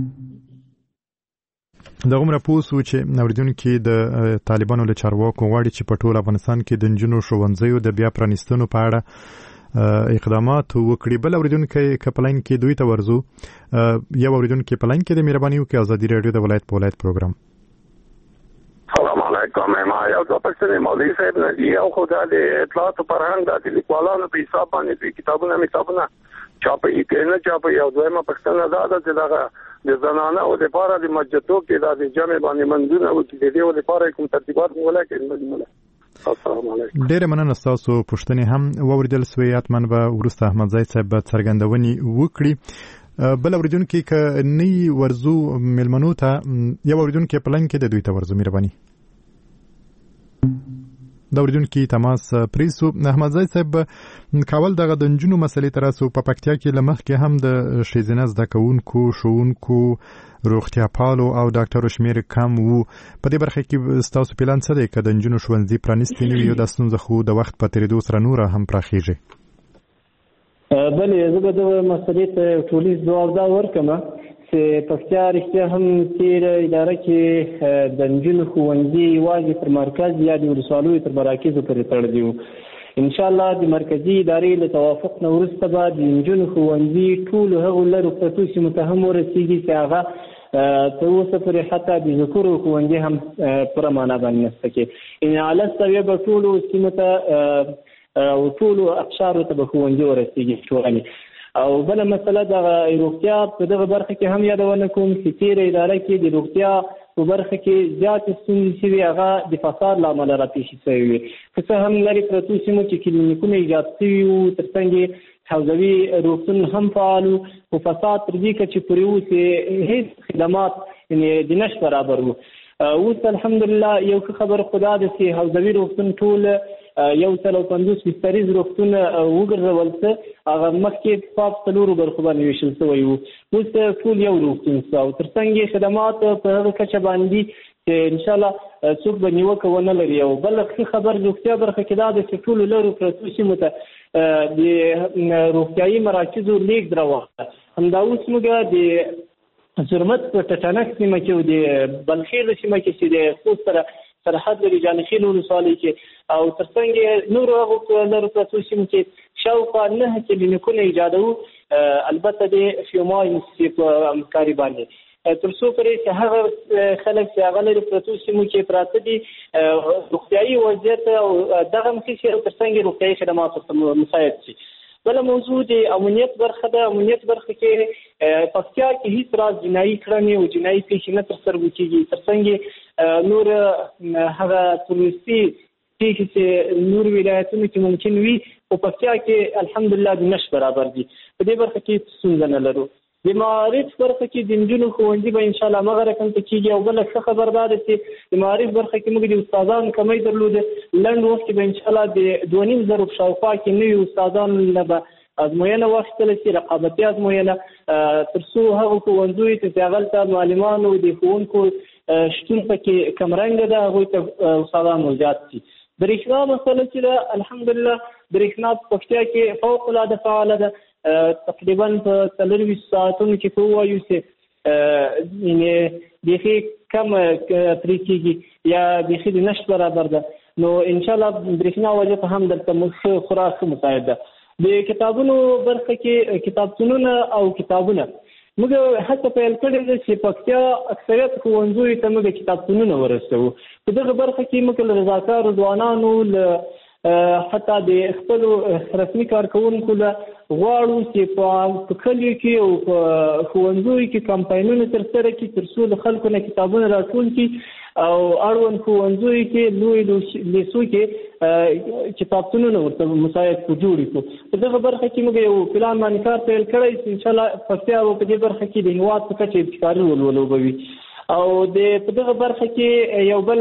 د عمر پوسو چې اوریدونکو د طالبانو له چارواکو غواړي چې په ټول افغانستان کې د انجینو ښوونځیو د بیا پرانیستنو په اړه اقدامات وکړي. بل اوریدونکو کپلان کې دوی ته ورزو. یو اوریدونکو پلان کې د مهرباني وکړئ ازادي رادیو د ولایت په ولایت پروګرام.
سلام علیکم.
کومه ما یو څه پښتني مولوي صاحب نه دی او خو د اطلاعات فرهنګ د لیکوالانو په حساب باندې کتابونه کتابونه چاپي کینه چاپي او دویمه پښتنه زاده چې دا د زنانه او د لپاره د مسجدو کې د جمع باندې منځونه او د دې لپاره کوم ترتیبات مولا کې. السلام علیکم.
ډېر مننه تاسو پښتني هم ووریدل سوی اتمن به ورسته احمد زید صاحب څرګندونی وکړي. بل اوریدونکو کې نی ورزو ملمنو ته یو اوریدونکو پلان کې د دوی ته ورزو مهرباني دا اوریدونکو تماس پریسو. احمد زید صاحب کاول دغه د نجونو مسلې تراسو په پکتیا کې لمخ کې هم د شیزنه زده کوونکو شوونکو روغتیا پالو او ډاکټرو شمیر کم وو. په دې برخه کې تاسو پلان څه دی که د نجونو ښوونځي پرانیستي نه وي او د ستونزه خو د وخت په تیریدو سره نور هم پراخیږي؟
بلې زه به د مسلې ته ټولیز ځواب دا ورکړم چې پکتیا رښتیا هم تېره اداره کې د نجونو ښوونځي یوازې تر مرکز یا د ولسوالیو تر مراکزو پورې تړلي وو. انشاءالله د مرکزي ادارې له توافق نه وروسته به د نجونو ښوونځي ټولو هغو لرو پرتو سیمو ته هم ورسېږي چې هغه تر اوسه پورې حتی د ذکورو ښوونځي هم پوره معنا باندې نشته کې یعنې اعلی سویه به ټولو سیمو ته او ټولو اقشارو ته به ښوونځي ورسېږي ټولنې. او بله مسله دغه روغتیا په دغه برخه کې هم یادونه کوم چې تېره اداره کې د روغتیا په برخه کې زیاتې ستونزې شوي هغه د فساد له امله راپېښې شوي وي. که څه هم لرې پرتو سیمو کې کلینیکونه ایجاد شوي وو تر څنګ یې حوزوي روغتون هم فعال وو خو فساد تر دې کچې پورې وو چې هېڅ خدمات یعنې د نش برابر وو. اوس الحمدلله یو ښه خبر خو دا ده چې حوزوي روغتون ټول یو سل او پنځوس بستریز روغتون وګرځول څه هغه مخکې په څلورو برخو باندې ویشل شوی وو. اوس ټول یو روغتون شو او تر څنګ یې خدمات په هغه کچه باندې چې انشاءالله څوک به نیوکه ونه لري. او بل ښه خبر روغتیا برخه کې دا ده چې ټولو لرو پرتو سیمو ته د روغتیایي مراکزو لیږد راوخته. همدا اوس موږ د زرمت په ټټنک سیمه کې او د بلخیل سیمه کې چې د خوست سره سرحد لري جانخیل ولسوالۍ کې او تر څنګ نورو هغو لرو پرتو سیمو کې شاوخوا نهه کلینیکونه ایجادوو البته د فیوما یونیورسټي په همکاري باندې تر څو پورې چې هغه خلک چې هغه لري پرتو سیمو کې پراته دي روغتیایي وضعیت او دغه مخې شي او تر څنګ روغتیایي خدمات ورته مساعد شي. بله موضوع د امنیت برخه ده. امنیت برخه کې پکتیا کې هیڅ راز جنایي کړنې او جنایي پیښې نه ترسره کېږي تر څنګ نور هغه تروریستي پیښې چې نور ولایتونو کې ممکن وي خو پکتیا کې الحمدلله د نش برابر دي. په دې برخه کې ستونزه نه لرو. د معارف برخه کې د نجونو ښوونځي به انشاءالله همغه رقم ته کېږي. او بله ښه خبر دا ده چې د معارف برخه کې موږ د استادانو کمی درلوده. لنډ وخت کې به انشاءالله د دوه نیم زرو په شاوخوا کې نوي استادانو نه به ازموینه واخیستله شي رقابتي ازموینه تر څو هغو ښوونځیو ته چې هغلته معلمانو د ښوونکو شتون پکې کمرنګه ده هغوی ته استادان زیات شي. برېښنا مسله چې ده الحمدلله برېښنا په پکتیا کې فوق العاده فعاله ده. تقریبا په څلرویشت ساعتونو کې که ووایو چې یعنې بیخي کم پرې کېږي یا بیخي د نشت برابر ده نو انشاءالله برېښنا وضعیت هم دلته خورا ښه مساعد ده. د کتابونو برخه کې کتابتونونه او کتابونه موږ هڅه پیل کړې ده چې پکتیا اکثریت ښوونځیو ته موږ کتابتونونه ورسوو. په دغه برخه کې موږ له رضاکارو ځوانانو له حتی د خپلو رسمي کارکوونکو له غواړو چې په کلیو کې او په ښوونځیو کې کمپاینونه ترسره کړي تر څو د خلکو نه کتابونه راټول کړي او اړوند ښوونځیو کې لوی لیسو کې کتابتونونه ورته مساعد جوړ کړو. په دغه برخه کې موږ یو پلان باندې کار پیل کړی چې انشاءالله پکتیا به په دې برخه کې د هېواد په کچه ابتکاري ولولو به وي. او د په دغه برخه کې یو بل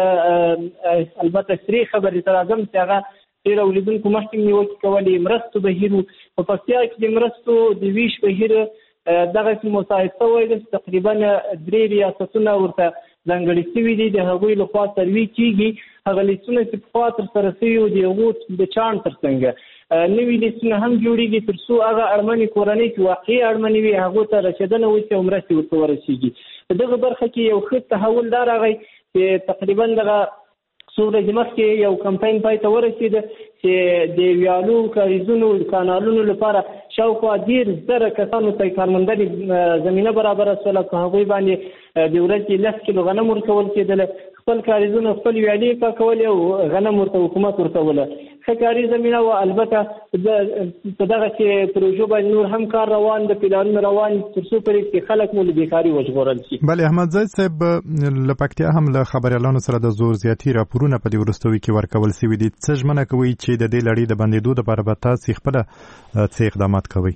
البته سری خبرې ته راځم چې هغه ډېر اوریدونکو مخکې نیوکې کولې مرستو بهیر په پکتیا کې د مرستو د ویش بهیر دغسې مساعد شوی دی چې تقریبا درې ریاستونه ورته ځانګړي شوي دي د هغوی لخوا سروي کېږي. هغه لیستونه چې پخوا ترسره شوي وو د هغو د چاڼ تر څنګه نوي لیستونه هم جوړېږي تر څو هغه اړمنې کورنۍ چې واقعي اړمنې وي هغو ته رسېدنه وشي او مرستې ورته ورسېږي. په دغه برخه کې یو ښه تحول دا راغی چې تقریبا دغه څو ورځې مخکې یو کمپاین پای ته ورسېده چې د ویالو کاریزونو کانالونو لپاره شاوخوا ډېر زره کسانو ته کارموندنې زمینه برابره شوله. په هغوی باندې د ورځې لس کیلو غنم ورکول کېدله. خپل کاریزونه خپل ویالې پاکول او غنم ورته حکومت ورکوله ښه کاري زمینه وه. البته په دغه چې پروژو باندې نور هم کار روان د پلانونه روان تر څو پورې چې خلک مو له بیکاري وژغورل شي.
بله احمد زید صاحب له پکتیا هم له خبریالانو سره د زور زیاتي راپورونه په دې وروستیو کې ورکول سوي دي. څه ژمنه کوئ چې د دې لړۍ د بندېدو دپاره به تاسې خپله څه اقدامات کوئ؟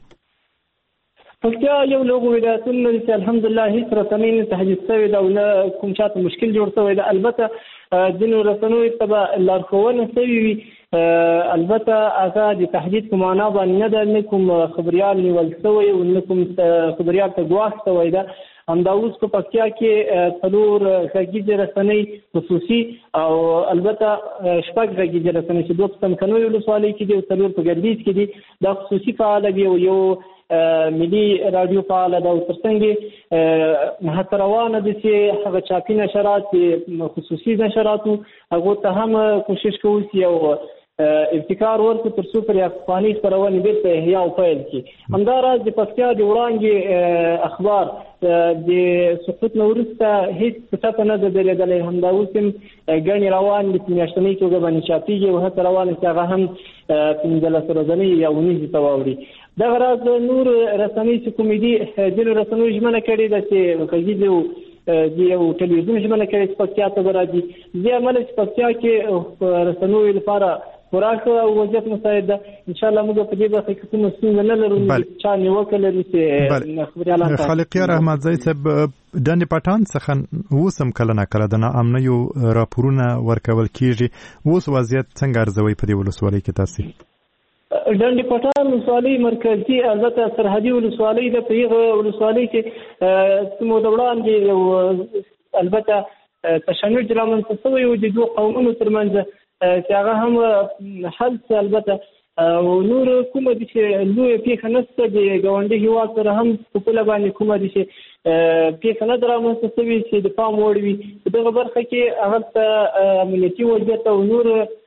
پکتیا یو له هغو ولایتونو دی چې الحمدلله هېڅ رسنۍ نه تهدید شوې ده او نه کوم چاته مشکل جوړ شوی ده. البته ځینو رسنیو ته به لارښوونه شوې وي، البته هغه د تهدید په معنا باندې نه ده، نه کوم خبریال نیول شوی او نه کوم خبریال ته ګواښ شوی ده. همدا اوس په پکتیا کې څلور غږیزې رسنۍ خصوصي او البته شپږ غږیزې رسنۍ چې دوه په څمکنیو ولسوالۍ کې دي او څلور په ګردیز کې دي، دا خصوصي فعاله دي او یو ملي راډیو فعاله ده. او ترڅنګ هڅه روانه ده چې هغه چاپي نشرات خصوصي نشراتو هغو ته هم کوشش کوو چې یو ابتکار ورکړو تر څو پرې افغاني خپرونې بېرته احیا او پیل کړي. همداراز د پکتیا د وړانګې اخبار د سقوط نه وروسته هېڅ په ټپه نه ده درېدلی. همدا اوس هم ګڼې روان دي په میاشتنۍ توګه باندې چاپېږي او هڅه روانه چې هغه هم پنځلس ورځنۍ یا اونیزې ته واوړي. دغه راز نور رسنۍ چې کومې دي ځینو رسنیو ژمنه کړې ده چې غږیزې د یو ټلویزیون ژمنه کړې چې پکتیا ته به راځي. دې امله چې پکتیا کې رسنیو لپاره پوره ښه وضعیت مساعد ده. انشاءالله موږ په دې برخه کې کومه ستونزه نه لرو چا نیوکه لري چې خبریالان ته.
خالقیار احمد زی صاحب ډنډ پټان څخه اوس هم کله نه کله د ناامنیو راپورونه ورکول کېږي، اوس وضعیت څنګه ارزوئ په دې ولسوالۍ کې تاسې؟
ډنډ پټان ولسوالۍ مرکزي البته سرحدي ولسوالۍ ده. په هغه ولسوالۍ کې څه موده وړاندې یو البته تشنج رامنځته شوی و د دوو قومونو ترمنځ چې هغه هم حل څه. البته او نور کومه دي چې لویه پیښه نشته د ګاونډي هېواد سره هم په پوله باندې کومه دي چې پیښه نه ده رامنځته شوې چې د پام وړ وي. په دغه برخه کې هغلته امنیتي وضعیت او نور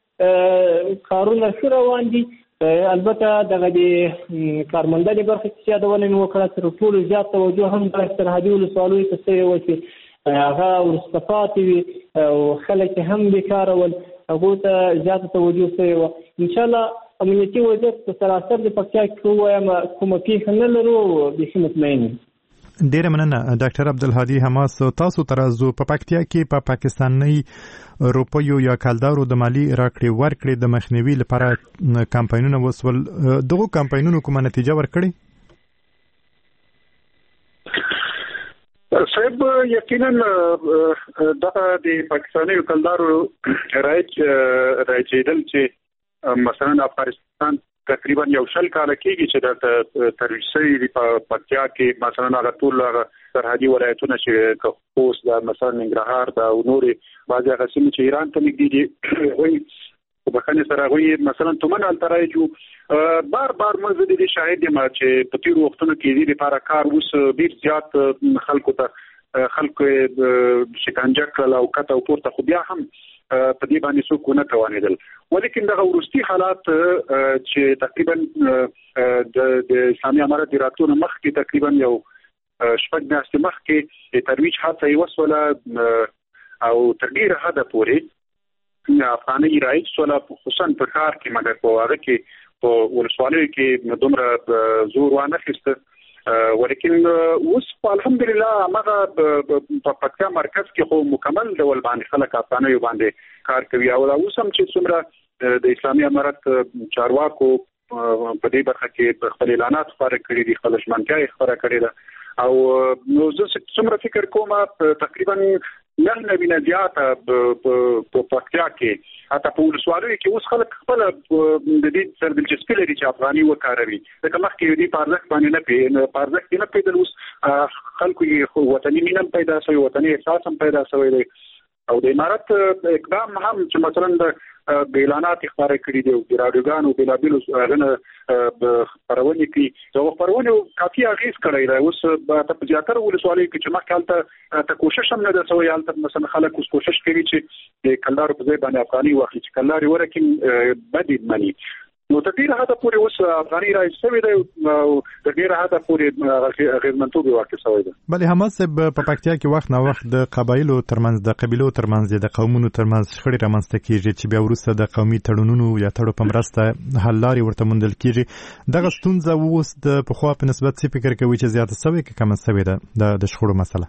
کارونه ښه روان دي. البته دغه د کارمندنې برخه کې چې یادونه مې وکړه تر ټولو زیات توجه هم د سرحدي ولسوالیو ته شوې وه چې هغه وروسته پاتې وي او خلک هم بیکاره ول، هغو ته زیاته توجه شوې وه. انشاءالله امنیتي وضعیت په سراسر د پکتیا کې ووایم کومه پیښه نه لرو او بیخي مطمئن یم.
ډیره مننه ډاکټر عبدالهادي حماس. تاسو ترازو په پکتیا کې په پاکستاني روپیو یا کلدارو د مالی راکړې ورکړې د مخنیوي لپاره کمپاینونه وسول، دغه کمپاینونو کومه نتیجه ورکړې؟
صاحب یقینا دغه د پاکستاني کلدارو رایج راځیدل چې مثلا افغانستان تقریبا یو شل کاله کېږي چې د ترویج شوي دي په پکتیا کې. مثلا هغه ټول سرحدي ولایتونه چې خوست ده، مثلا ننګرهار ده او نورې بعضې هغه سیمې چې ایران ته نږدې دي، هغوی په بخښنې سره هغوی مثلا تومن هلته رایجو. بار بار موږ د دې شاهد یم چې په تېرو وختونو کې دې لپاره کار اوس ډېر زیات خلکو ته خلکو شکنجه کړل او کته او پورته، خو بیا هم په دې باندې څوک ونه توانېدل. ولیکن دغه وروستي حالات چې تقریبا د اسلامي امارت د راتلو مخکې تقریبا یو شپږ میاشتې مخکې ترویج هڅه یې وسوله او تر ډېره حده پورې افغانۍ رایج شوله، خصوصا په ښار کې، مګر په هغه کې په ولسوالیو کې دومره زور وانخیسته. ولیکن اوس الحمدلله هغه په پکتیا مرکز کې خو مکمل ډول باندې خلک افغانیو باندې کار کوي او اوس هم چې څومره د اسلامي امارت چارواکو په دې برخه کې خپل اعلانات خپاره کړي دي، خپل ژمنتیا یې خپاره کړې ده. او نو زه څومره فکر کوم تقریبا نه نوینه زیاته په پکتیا کې حتی په ولسوالیو کې اوس خلک خپل د دې سره دلچسپي لري چې افغاني وکاروي. ځکه مخکې دې په ارزښت باندې نه پوهېدل، په ارزښت کې نه پوهېدل، اوس خلکو یې وطني مینه هم پیدا شوی، وطني احساس هم پیدا شوی دی. او د امارت اقدام هم چې مثلا د اعلانات خبره کړې دي او د راډیوګانو بېلابېلو هغه خپرونې کوي، دغه خپرونې کافي اغېز کړی دی. اوس په زیاتره ولسوالیو کې چې مخکې هلته ته کوشش هم نه ده شوی، هلته مثلا خلک اوس کوشش کوي چې د کلدارو په ځای باندې افغاني واخلي، چې کلدار یې ورکړي بد یې مني. نو د دې راته پورې اوس افغاني رئیس شوی دی او د دې راته پورې غیرمنتوب واقع شوی دی.
بلې حماس په پکتیا کې وخت نه وخت د قبایلو ترمنځ د قبیلو ترمنځ د قومونو ترمنځ شخړې رامنځته کیږي چې بیا وروسته د قومي تړونونو یا تړو په مرسته حل لارې ورته موندل کیږي. دغه ستونزه اوس د پخوا په نسبت څه فکر کوي چې زیاته شوې که کمه شوې ده د شخړو مسله؟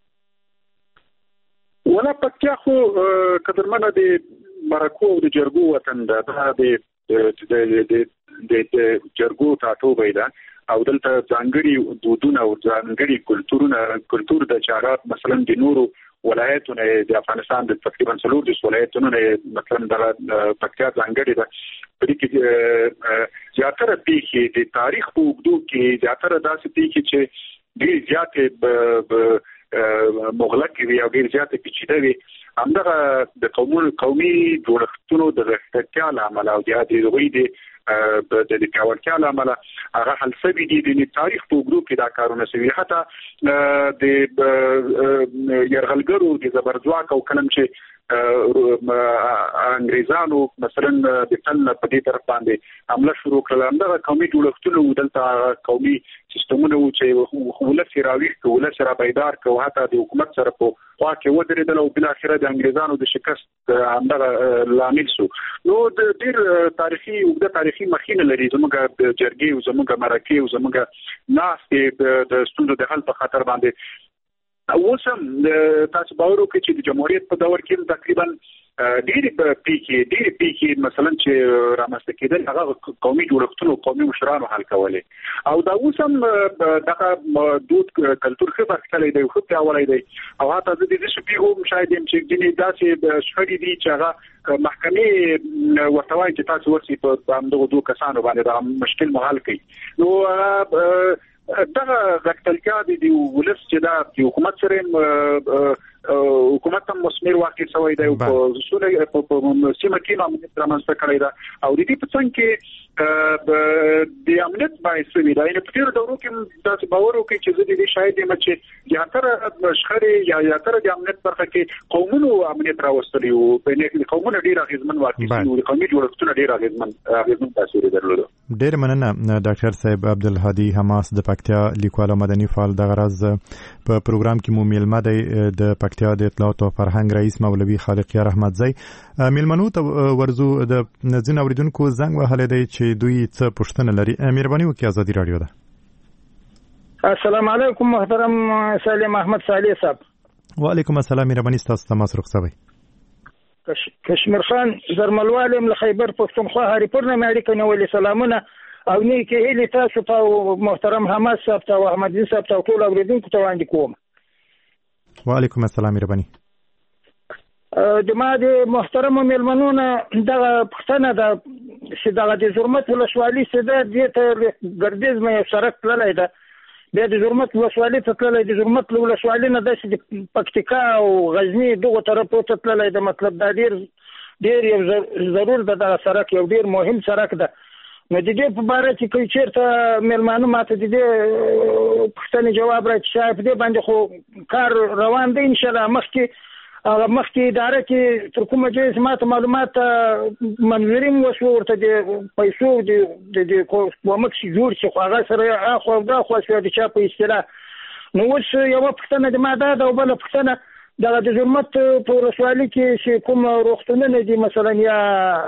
ولا پکتیا خو قدرمنه د مرکو او د جرګو وطن ده، دا د د د د جرګو ټاټوبی ده او دلته ځانګړي دودونه او ځانګړي کلتورونه کلتور د چارات مثلا د نورو ولایتونو د افغانستان د تقریبا څلور د ولایتونو مثلا د پکتیا ځانګړي ده. په دې کې زیاتره پیښې د تاریخ په اوږدو کې زیاتره داسې پیښې چې ډېر زیاتې مغلق وي او ډېر زیاتې پیچیده وي، همدغه د قومونو قومي جوړښتونو د غښتلتیا له امله او د هغوی د د پیاوړتیا له امله هغه حل شوي دي. د تاریخ په اوږدو کې دا کارونه شوي، حتی د یرغلګرو د زبرځواک او کلم چې انګریزانو مثلا د تل په دې طرف باندې حمله شروع کړل، همدغه قومي جوړښتونه دلته قومي سیستمونه و چې ولس راویښ کړو، ولس را بیدار کړو، حتی د حکومت سره په خوا کې ودرېدل او بل اخره د انګریزانو د شکست همدغه لامل شو. نو د ډېر تاریخي اوږده تاریخي مخینه لري زموږ د جرګې او زموږ مرکې او زموږ ناستې د ستونزو د حل په خاطر باندې. اوس هم تاسو باور وکړئ چې د جمهوریت په دور کې تقریبا ډېرې پیښې ډېرې پیښې مثلا چې رامنځته کېدل هغه قومي جوړښتونو قومي مشرانو حل کولې او دا اوس هم دغه دود کلتور ښه بخښلی دی، ښه پیاوړی دی او حتی زه د دې پیښو هم شاهد یم چې ځینې داسې شخړې دي چې هغه محکمې ورته وایي چې تاسو ورسئ په همدغو دوو کسانو باندې دا مشکل مو حل کړئ. نو دغه غښتلتیا د ولس چې دا د حکومت سره حکومت هم مسمر واقع شوی دی او په سیمه کې امنیت رامنځته کړی ده او د دې په څنګ کې د امنیت باعث شوی دی. په تېرو دورو کې داسې باور وکړي چې زه د دې شاهد یم چې زیاتره شخړې یا زیاتره د امنیت برخه کې قومونو امنیت راوستلی وو، قومونه ډېر اغېزمن واقع شوي وو، قومي جوړښتونه ډېر اغېزمن اغېزمن تاثیر درلود.
ډېر مننه ډاکټر صاحب عبدالهادي حماس د پکتیا لیکوال او مدني فعال. دغه راز په پروګرام کې مو میلمه دی د پکتیا د اطلاعات او فرهنګ رئیس مولوي خالقیار احمدزی. میلمنو ته ورزو د ځینو اوریدونکو زنګ وهلی دی چې دوی څه پوښتنه لري. مهرباني وکړئ، ازادي راډیو ده.
السلام علیکم محترم سالم احمد صالح صاحب.
وعلیکم السلام. مهرباني ستاسو تماس رخصوي.
کشمیر خان زرملوالم له خیبر پښتونخوا هریپور نه اړیکه نیولې. سلامونه او نیکه هیلې تاسو ته محترم حماس صاحب ته او احمد دین صاحب ته ټول اوریدونکو ته وړاندې کوم.
وعلیکم السلام. مهرباني.
د ما د محترم میلمنو نه دغه پښتنه ده چې دغه د زرمت ولسوالي سده دې ته ګردیز مې سړک تللی ده، بیا د زرمت ولسوالي ته تللی، د زرمت ولسوالي نه داسې د پکتیکا او غزني دغو طرفو ته تللی ده. مطلب دا ډېر ډېر یو ضرور ده دغه سړک، یو ډېر مهم سړک ده. نو د دې په باره کې کوم چیرته میلمانه ماته د دې پوښتنې جواب راکړي چې په دې باندې خو کار روان دی انشاءالله. مخکې هغه مخکې اداره کې تر کومه ځایه ماته معلومات منظوري م وشوه، ورته د پیسو د کومک چې جوړ شي خو هغه سره اخوا او داخوا شوه د چا په اصطلاح. نو اوس یوه پوښتنه د ما دا ده او بله پوښتنه دغه د زرمت په ولسوالي کې چې کوم روغتونونه دي مثلا یا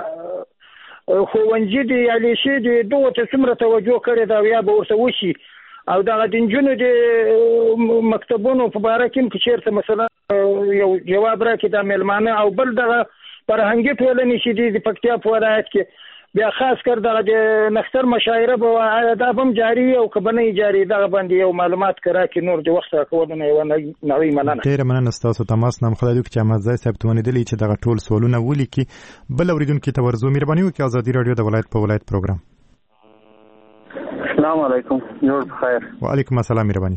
ښوونځي دي یا لیسې دي، دغو ته څومره توجه کړې ده یا به ورته وشي او دغه د نجونو د مکتبونو په باره کې هم که چېرته مثلا یو جواب راکړي دا میلمانه. او بل دغه فرهنګي ټولنې چې دي د پکتیا په ولایت کې بیا خاص کر دغه د نښتر مشاعره به آیا دا به هم جاري او که به نه جاري، دغه باندې یو معلومات که راکړي نور د وخت راکولو نه یوه نوې مننه.
ډېره مننه ستاسو تماس نه. خدای دې وکړي چې احمدزی صاحب ته ولیدلي چې دغه ټول سوالونه ولیکي. بل اورېدونکي ته ورځو. مهرباني وکړئ، ازادي راډیو د ولایت په ولایت پروګرام.
السلام علیکم. جوړ بخیر.
وعلیکم السلام. مهرباني.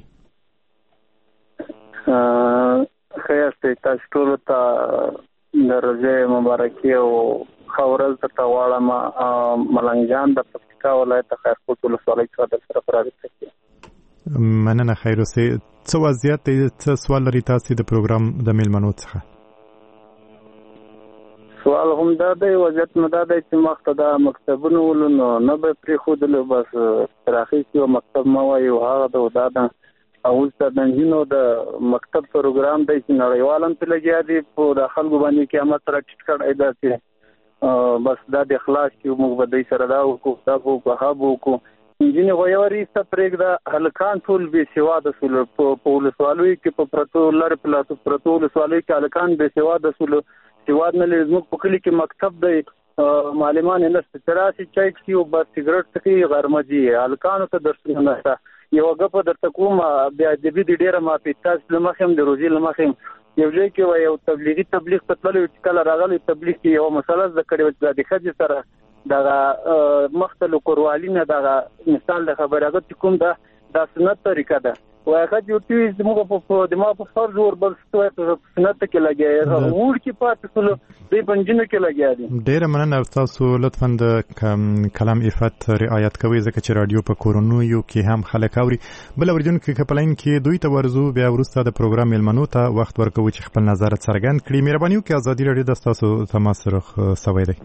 خیر ته تاسو ټول ته د ورځې مبارکي او ښه ورځ درته غواړم. ملنګ جان د پکتیکا ولایت د خیرکوټ ولسوالۍ څخه درسره په رابطه کې.
مننه. خیر اوسئ. څه وضعیت دی، څه سوال لري تاسو د پروګرام د میلمنو څخه؟
سوال هم دا دی وضعیت مو دا دی چې مخته دا مکتبونه ولو نو نه به پرېښودلو بس تر اخر کې یو مکتب مه وایو هغه د دا ده او اوس د نجونو د مکتب پروګرام دی چې نړیوال هم پرې لګیا دي په د خلکو باندې قیامت سره ټیټ کړی ده چې بس دا د اخلاص چې موږ به دوی سره دا وکړو دا به وکړو هغه به وکړو نجونې خو یوه ریسته پرېږده هلکان ټول بې سواده سولو په ولسوالیو کې په پرتو لرې پرتو ولسوالیو کې هلکان بې سواده سولو سواد نه لري زموږ په کلي کې مکتب دی معلمان یې نشته چې راسي چای څښي او بس سګرټ څښي غرمه ځي هلکانو ته درسونه نشته یوه ګپه درته کوم بې ادبي دي ډېره معافي تاسو له مخې هم د روزي له مخې هم یو ځای کې وه یو تبلیغي تبلیغ ته تللی چې کله راغلی تبلیغ کې یوه مسله زده کړې وه چې دا د ښځې سره دغه مخته له کوروالي نه دغه مثال د خبرې هغه چې کوم ده دا سنت طریقه ده وای ښځې ورته وایي زموږ په دماغ په فرض ور بل څه په سنت کې لګیا یې وړ کې پاتې شولو دوی په نجونو کې لګیا دي.
ډېره مننه تاسو لطفا د کلام عفت رعایت کوئ ځکه چې راډیو په کورونیو کې هم خلک اوري. بل اورېدونکي که په لاین کې دوی ته ورځو بیا وروسته د پروګرام میلمنو ته وخت ورکوو چې خپل نظر څرګند کړي. مهرباني وکړئ ازادي راډیو د ستاسو تماس سره سوی دی.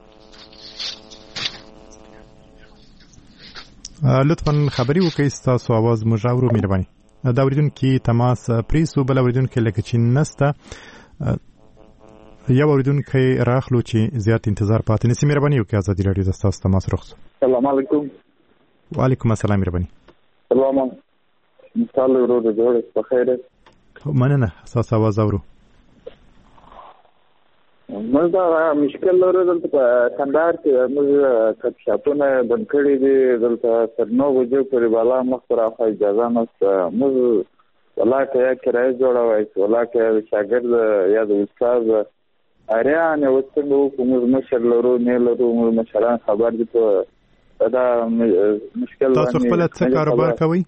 لطفا خبري وکړئ ستاسو اواز موږ اورو. مهرباني دا اوریدونکي تماس پریسو. بل اوریدونکي لکه چې نسته یو اوریدونکي راخلو چې زیات انتظار پاتې نسی. مهرباني وکړئ ازادي راډیو د تاسو تماس رخصو.
السلام علیکم.
وعلیکم السلام. مهرباني.
سلام مثال ورو جوړ په خیر.
مننه تاسو اواز اورو.
موږ دا مشکل لرو دلته په کندهار کې موږ کپ شاپونه بند کړي دي دلته تر نو بجو پورې بالا مخ پر اخوا اجازه نشته. موږ ولاکه یا کرایه جوړوي ولاکه شاګرد یا د استاد اریان او څنګه موږ مشر لرو نه لرو موږ مشران خبر دي ته دا مشکل.
تاسو خپل څه کاروبار کوئ؟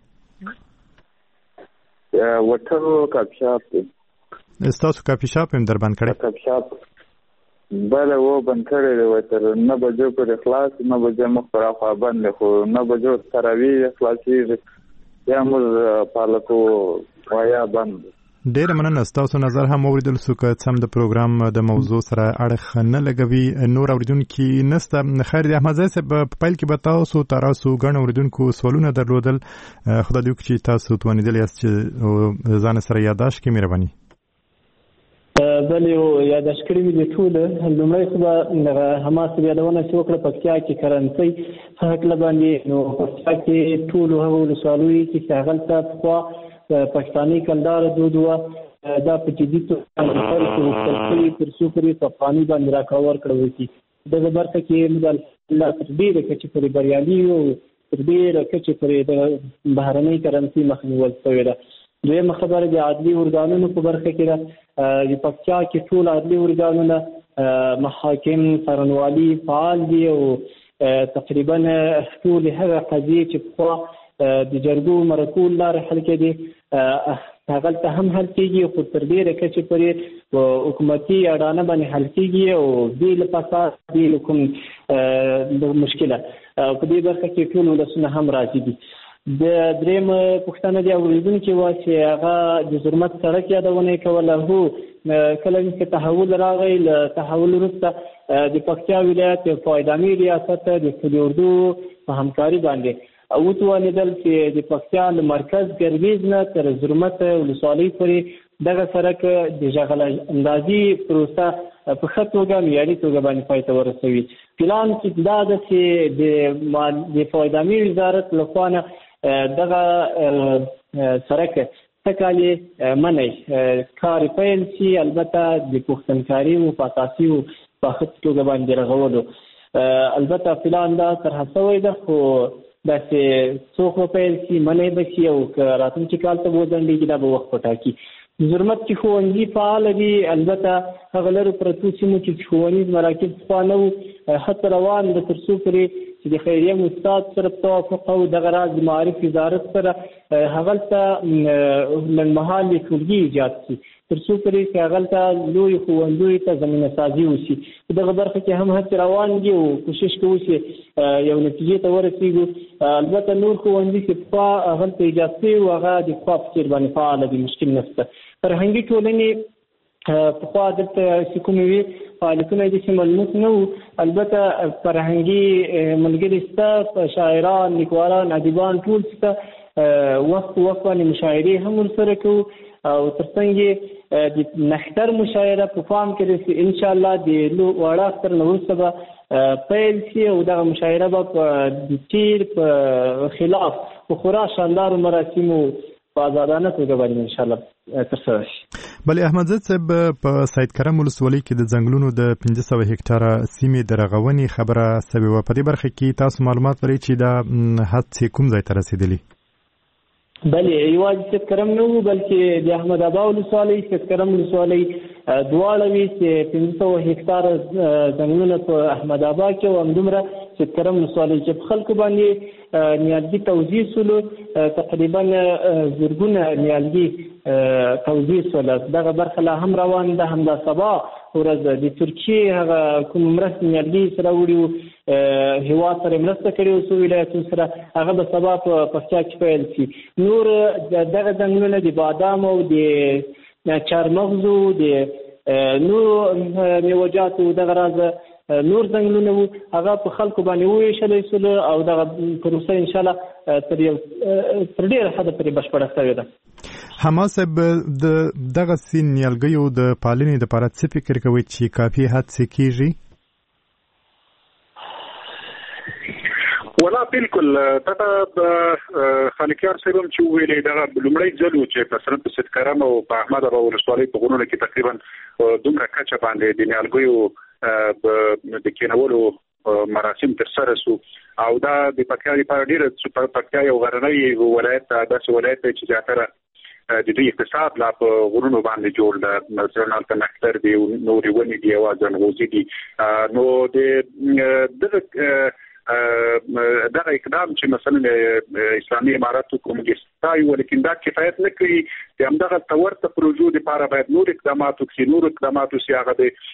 وټرو کپ شاپ دی.
تاسو کافي شاپ هم در بند کړی؟
کپ شاپ بله و بند کړی دی و تر نه بجو پورې خلاص نه بجو مخ پر اخوا بند دی خو نه بجو تراویح خلاصېږي یا موږ پالکو وایا بند.
ډېره مننه ستاسو نظر هم اوریدل سو که سم د پروګرام د موضوع سره اړخ نه لګوي. نور اوریدونکي نسته. خیر د احمد صاحب په پیل کې به تاسو تاسو ګڼ اوریدونکو سوالونه درلودل. خدای دې وکړي چې تاسو توانیدلی یاست چې ځان سره یاداشت کړئ. مهرباني.
بلې یاداشت کړي مې دي ټول. لومړی خو به حماس یادونه چې وکړه پکتیا کې کرنسۍ په هکله باندې نو پکتیا کې ټولو هغو ولسوالیو کې چې هغلته پخوا پښتاني کلداره دود وه دا په جدي توګه غوښتل شوي تر څو پورې په افغاني باندې راکړه ورکړه وشي. دغه برخه کې موږ الحمدلله تر ډېرې کچې پورې بریالي یو تر ډېره کچې پورې د بهرنۍ کرنسۍ مخنیول شوې ده. دویمه خبره د عدلي ارګانونو په برخه کې ده. د پکتیا کې ټول عدلي ارګانونه محاکم څارنوالي فعال دي او تقریبا ټول هغه قضیې چې پخوا د جرګو مرکو لارې حل کېدې هغلته هم حل کېږي خو تر ډېره کچې پورې حکومتي اډانه باندې حل کېږي او بې له فساد بې له کوم مشکله په دې برخه کې ټول ولسونه هم راضي دي. د درېیم پوښتنه د اورېدونکي وه چې هغه د زرمت سړک یادونه یې کوله. هو کله چې تحول راغی له تحول وروسته د پکتیا ولایت په ادامي ریاست د کلي اردو په همکاري باندې وتوانېدل چې د پکتیا له مرکز ګرګیز نه تر زرمت ولسوالۍ پورې دغه سړک د جغل اندازي پروسه په ښه توګه معیاري توګه باندې پای ته ورسوي. پلان چې دا ده چې د په ادامي وزارت لخوا نه دغه سړک څه کال یې منی کار پیل شي البته د پوښتنکاري او په اساسي او په ښه توګه باندې رغولو. البته پلان دا طرحه شوی ده خو داسې څوک وپیل شي منی به شي او که راتلونکي کال ته وځنډېږي دا به وخت وټاکي. زرمت کې ښوونځي فعال دي. البته هغه لرو پرتو سیمو کې ښوونیز مراکز پخوا نه وو هڅه روان ده تر څو پورې چې د خیریه استاد سره په توافق او دغه راز د معارف وزارت سره هغلته لنډمهالې ټولګي ایجاد شي تر څو پورې چې هغلته لوی ښوونځیو ته زمینه سازي وشي. په دغه برخه کې هم هڅې روان دي او کوشش کوو چې یو نتیجې ته ورسېږو. البته نور ښوونځي چې پخوا هغلته ایجاد شوي وو هغه د پخوا په څېر باندې فعاله دي مشکل نشته. فرهنګي ټولنې په خوا دلته چې کومې وي فعالیتونه دي چې ملموس نه وو. البته فرهنګي ملګري شته، شاعران، لیکوالان، ادیبان ټول شته، وخت وخت باندې مشاعرې هم ورسره کوو او ترڅنګ د نښتر مشاعره په فام کې د ان شاء الله د واړه اختر نه وروسته به پیل شي او دغه مشاعره به په د تیر په خلاف په خورا شاندارو مراسمو په آزادانه توګه باندې ان شاء الله ترسره شي.
بلې احمدزاد صاحب په سید کرم ولسوالۍ کې د ځنګلونو د پنځه سوه هکټاره سیمې د رغونې خبره سوې وه. په دې برخه کې تاسو معلومات لرئ چې دا هڅې کوم ځای ته رسېدلي؟
بلې یوازې سید کرم نه وو بلکې د احمد ابا ولسوالۍ، سید کرم ولسوالۍ دواړه وي چې پنځه سوه هکټاره ځنګلونه په احمد ابا کې او همدومره سید کرم ولسوالۍ چې په خلکو باندې نیالګي توزیع سولو، تقریبا زرګونه نیالګي توزیع سوله. دغه برخه لا هم روان ده. همدا سبا ورځ د ترکیې هغه کوم مرستې نیالګي سره وړي وو، هېواد سره مرسته کړې وه څو ولایتونو سره، هغه به سبا په پکتیا کې پیل شي. نور دغه ځنګلونه د بادام او د چارمغزو د نورو میوجاتو دغه راز نور ځنګلونه وو، هغه په خلکو باندې وویشلی سول او دغه پروسه انشاءالله تر یو تر ډېره حده پورې بشپړه شوې ده.
حماس صاحب د دغسې نیالګیو د پالنې دپاره څه فکر کوئ چې کافي هڅې کېږي؟
ولا بالکل دغه خالقیار صاحب هم چې وویلې دغه لومړی ځل و چې مثلا په سید کرم او په احمد ابا ولسوالۍ په غرونو کې تقریبا دومره کچه باندې د نیالګیو د کېنولو مراسم ترسره سو او دا د پکتیا لپاره ډېره پکتیا یو غرنی ولایت داسې ولایت دی چې زیاتره د دوی اقتصاد لا په غرونو باندې جوړ ده. مثلا هلته نښتر دی، نورې ونې دي او ځنغوزي دي. نو د دغه دغه اقدام چې مثلا اسلامي امارات حکومت ستایي ولیکن دا کفایت نه کوي. د همدغه تورته پروژو لپاره باید نور اقدامات وکړي، نور اقدامات وشي. هغه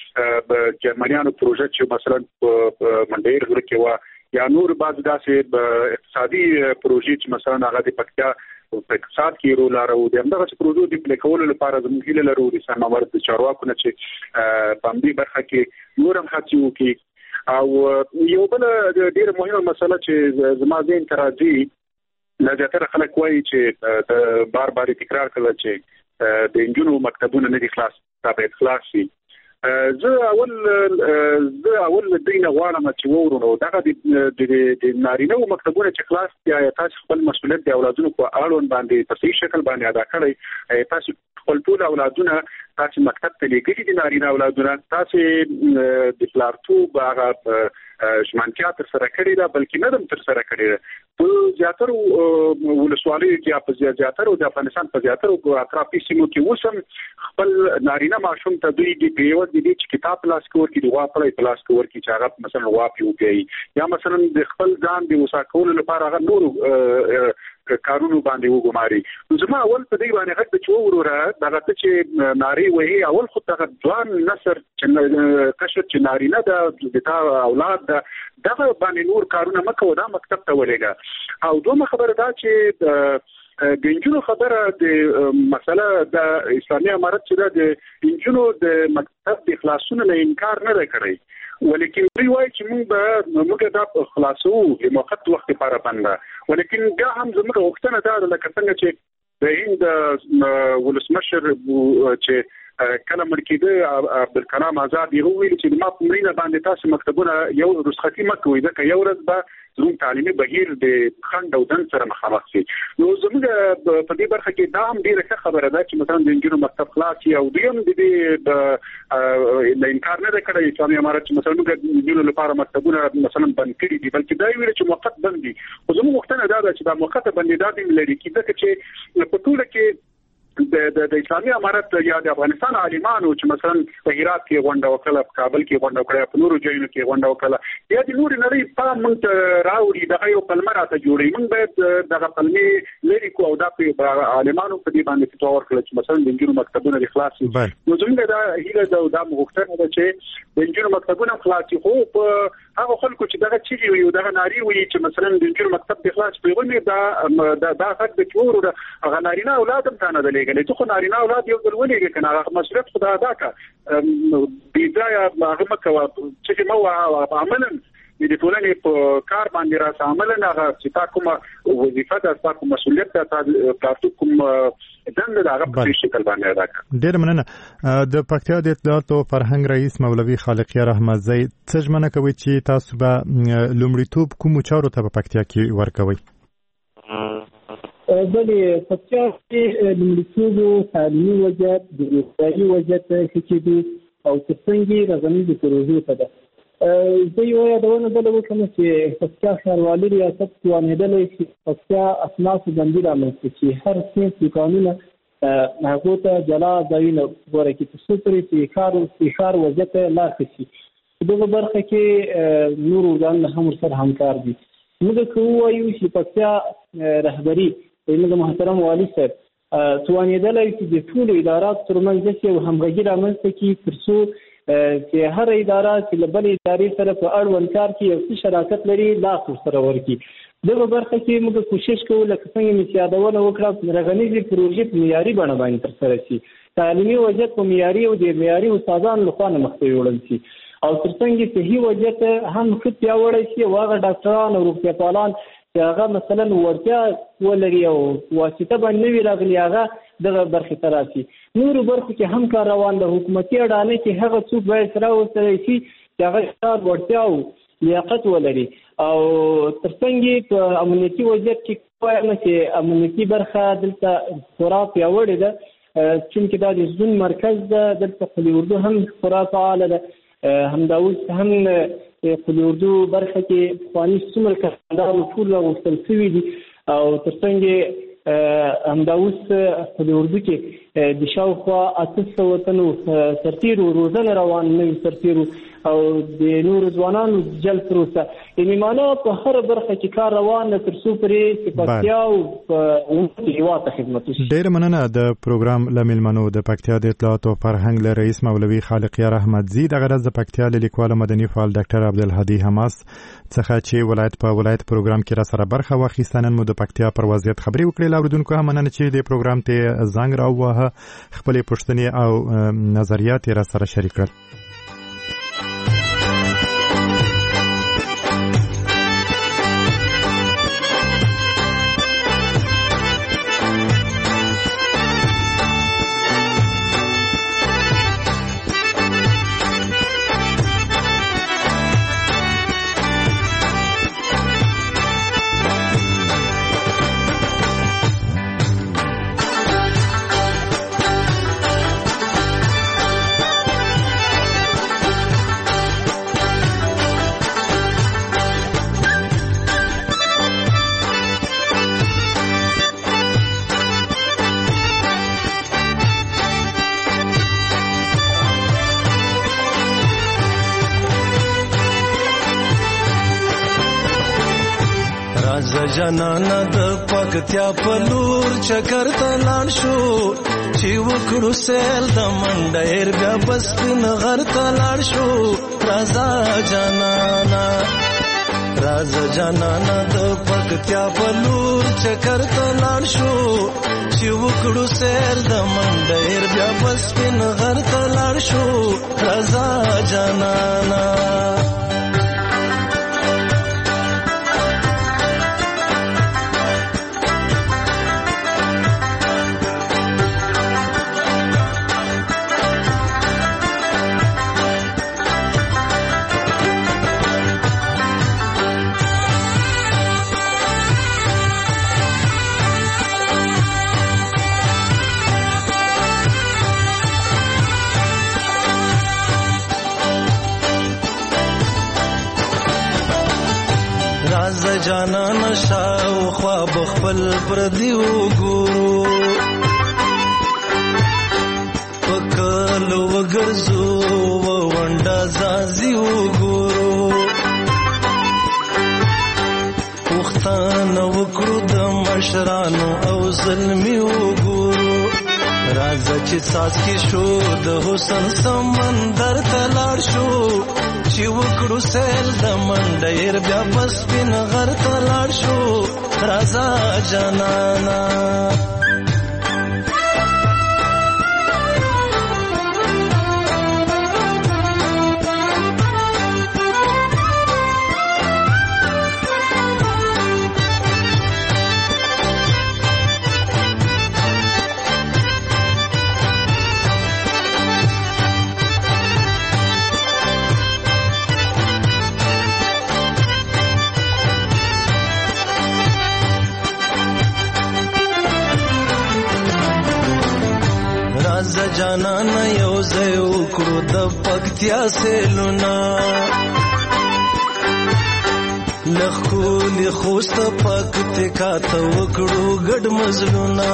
د جرمنیانو پروژه چې مثلا په منډیر غره کې وه یا نور بعض داسې اقتصادي پروژې چې مثلا هغه د پکتیا په اقتصاد کې رول لري. د همدغه پروژو د پلي کولو لپاره زموږ هیله لرو د اسلام امارت د چارواکو نه چې په همدې برخه کې نور هم هڅې وکړي. او یو بل ډیره مهمه مسله چې زما ذهن ته راځي، لا زیاتره خلک وایي چې د بار بار تکرار کړل چې د انجونو مکتبونه نه دي خلاص، دا باید خلاص شي. زه اول زه اول دینه غواړم چې وورو نو دغه د نارینه مکتبونه چې خلاص دي، تاسو خپل مسؤلیت د اولادونو په اړوند باندې په صحیح شکل باندې ادا کړئ. تاسو خپل ټول اولادونه تاسو مکتب ته لېږلي دي، نارینه اولادونه تاسو د پلارتوب هغه ژمنتیا ترسره کړې ده، بلکې نه ده ترسره کړې ده. په زیاترو ولسوالیو کې یا په زیاترو د افغانستان په زیاترو اطرافي سیمو کې اوس هم خپل نارینه ماشوم ته دوی د پیوت دي چې کتاب پلاس کې ورکړي، د غوا پړی پلاس کې ورکړي چې هغه مثلا غوا پیوږي یا مثلا د خپل ځان د وسا کولو لپاره هغه نور کارونو باندې وګماري. نو زما اول په دې باندې غږ چې وروره دغه چې ناری وهي اول خو دغه ځوان نسر چې کشر چې نارینه د تا اولاد دغه باندې نور کارونه مکو، دا مکتب ته ولېږه. او دومره خبره دا چې د انجونو خبره د مسله د اسلامي امارت چې د انجونو د مکتب د خلاصونو نه انکار نه کړی، ولیکن دوی وایي چې موږ به موږ دا خلاصو د موقت وخت لپاره بنده. ولیکن دا هم زموږ غوښتنه ده لکه څنګه چې د هند ولسمشر چې کله مړ کېده عبدالکلام آزاد یې وویل چې ما په مړینه باندې تاسو مکتبونه یو رخصتي مه کوئ، ځکه یو ورځ به زموږ تعلیمي بهیر د خنډ او دند سره مخامخ شي. نو زموږ په دې برخه کې دا هم ډېره ښه خبره ده چې مثلا د نجونو مکتب خلاص شي او دوی هم د دې د انکار نه ده کړی اسلامي امارت چې مثلا موږ د نجونو لپاره مکتبونه مثلا بند کړي دي، بلکې دا ویل چې موقت بند دي. خو زموږ غوښتنه دا ده چې دا موقته بندېدا دې لري ځکه چې په ټوله کې د د اسلامي امارت یا د افغانستان عالمانو چې مثلا په هرات کې غونډه وکړه، په کابل کې غونډه وکړه، په نورو ځایونو کې غونډه وکړه، یا د نورو نړۍ په موږ راوړي دغه یو پلمه راته جوړي. موږ باید دغه پلمې لري کو او دا په عالمانو په دې باندې فتوا ورکړي چې مثلا د انجونو مکتبونه د خلاص نو زموږ دا هیله ده او دا غوښتنه ده چې د انجونو مکتبونه خلاص خو په هغه خلکو چې دغه چې یو دغه ناری وي چې مثلا د جوړ مکتب د اخلاص پیغامي دا دا دا حق د چور د غنارینه اولاد هم تانه د لګلې ته خو نارینه اولاد یو ځل ولېږي کنه هغه مسؤلیت خدای ادا کا بيځای هغه مکه چې مو عملاً د ټولنې په کار باندې را عملاً هغه چې تا کومه وظیفه ده تا کومه مسؤلیت ده تاسو کوم دنده ده هغه په شکل باندې ادا کړئ.
ډېر مننه. د پکتیا د اطلاعات او فرهنګ رئیس مولوي خالقیار احمدزی څه ژمنه کوي چې تاسو به لومړیتوب کوم چارو ته په پکتیا کې ورکوي؟
بلې پکتیا کې لومړیتوب تعلیمي وضعیت د روغتیایي وضعیت ښه کېدو او ترڅنګ یې رغنیزې پروژې ته ده. زه یو یادونه بله وکړم چې پکتیا ښاروالي ریاست توانېدلی چې پکتیا اسناسو بندي رامنځته کړي، هر صنف دوکانونه هغو ته جلا ځایونه غوره کړي تر څو پورې چې ښار وضعیت ته لار ښه شي. په دغه برخه کې نور ورځانونه هم ورسره همکار دي. موږ که ووایو چې پکتیا رهبري زموږ محترم والي صاحب توانېدلی چې د ټولو اداراتو ترمنځ داسې یو همغږي رامنځته کړي تر څو چې هر اداره چې له بلې ادارې سره په اړوند کار کې یو څه شراکت لري لاس ورسره ورکړي. دغه برخه کې موږ کوشش کوو لکه څنګه مې چې یادونه وکړه رغنیزې پروژې په معیاري بڼه باندې ترسره شي، تعلیمي وضعیت په معیاري او د معیاري استادانو لخوا نه مخته یوړل شي او ترڅنګ صحي وضعیت هم ښه پیاوړی شي او هغه ډاکټران او روغتیاپالان چې هغه مثلا وړتیا ولري او واسطه باندې نه وي راغلي هغه دغه برخې ته راشي. نورو برخو کې هم کار روان ده. حکومتي اډانه کې هغه څوک باید سره وستلی شي چې هغه کار وړتیا او لیاقت ولري او ترڅنګ په امنیتي وضعیت کې وایم چې امنیتي برخه دلته خورا پیاوړې ده چونکې دا د زون مرکز ده. دلته قلي اردو هم خورا فعاله ده. همدا اوس هم قلي اردو برخه کې پخواني څومره کارګران ټول راغوښتل شوي دي او ترڅنګ همدا اوس په اردو کې د شاوخوا اته سوه تنو سرتیرو روزنه روان نوي سرتیرو او د نورو ځوانانو جلب پروسه یعنې معنا په هره برخه کې کار روان ده تر څو پورې چې پکتیا او په هېواد ته خدمت وشي.
ډېره مننه. د پروګرام له مېلمنو د پکتیا د اطلاعات او فرهنګ له رئیس مولوي خالقیار احمدزي دغه ورځ د پکتیا له لیکوال مدني فعال ډاکټر عبدالهادي حماس څخه چې ولایت په ولایت پروګرام کې را سره برخه واخیسته. نن مو د پکتیا پر وضعیت خبرې وکړې. اوریدونکو هم مننه چې د پروګرام ته زنګ راووهه، خپلې پوښتنې او نظریات را سره شریک کړل.
جنانا د پکتیا په لور چکر ته لاړ شو چې وکړو سیل د منډیر بیا بس پن غر ته لاړ شو. رازا جنانا رازا جنانا د پکتیا په لور چکر ته لاړ شو چې وکړو سیل د منډیر بیا بس پن غر ته لاړ شو. رازا جنانا جانا نشاو خواب خپل پر دیو ګورو پکلو وګرځو ونډا زازیو ګورو وختانه وکړو د مشرانو او ظلمیو ګورو. راځه چې ساس کې شو د حسن سمندر ته لاړ شو چې وکړو سیل د منډیر بیا بس پین غر ته لاړ شو رازا جانانا جانانا یو ځای وکړو د پکتیا سیلونه لخولی خوست پکتیا ته وکړو ګډ مزلونه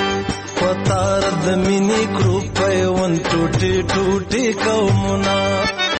پتار د مینې کړو پیوند ټوټي ټوټي قومونه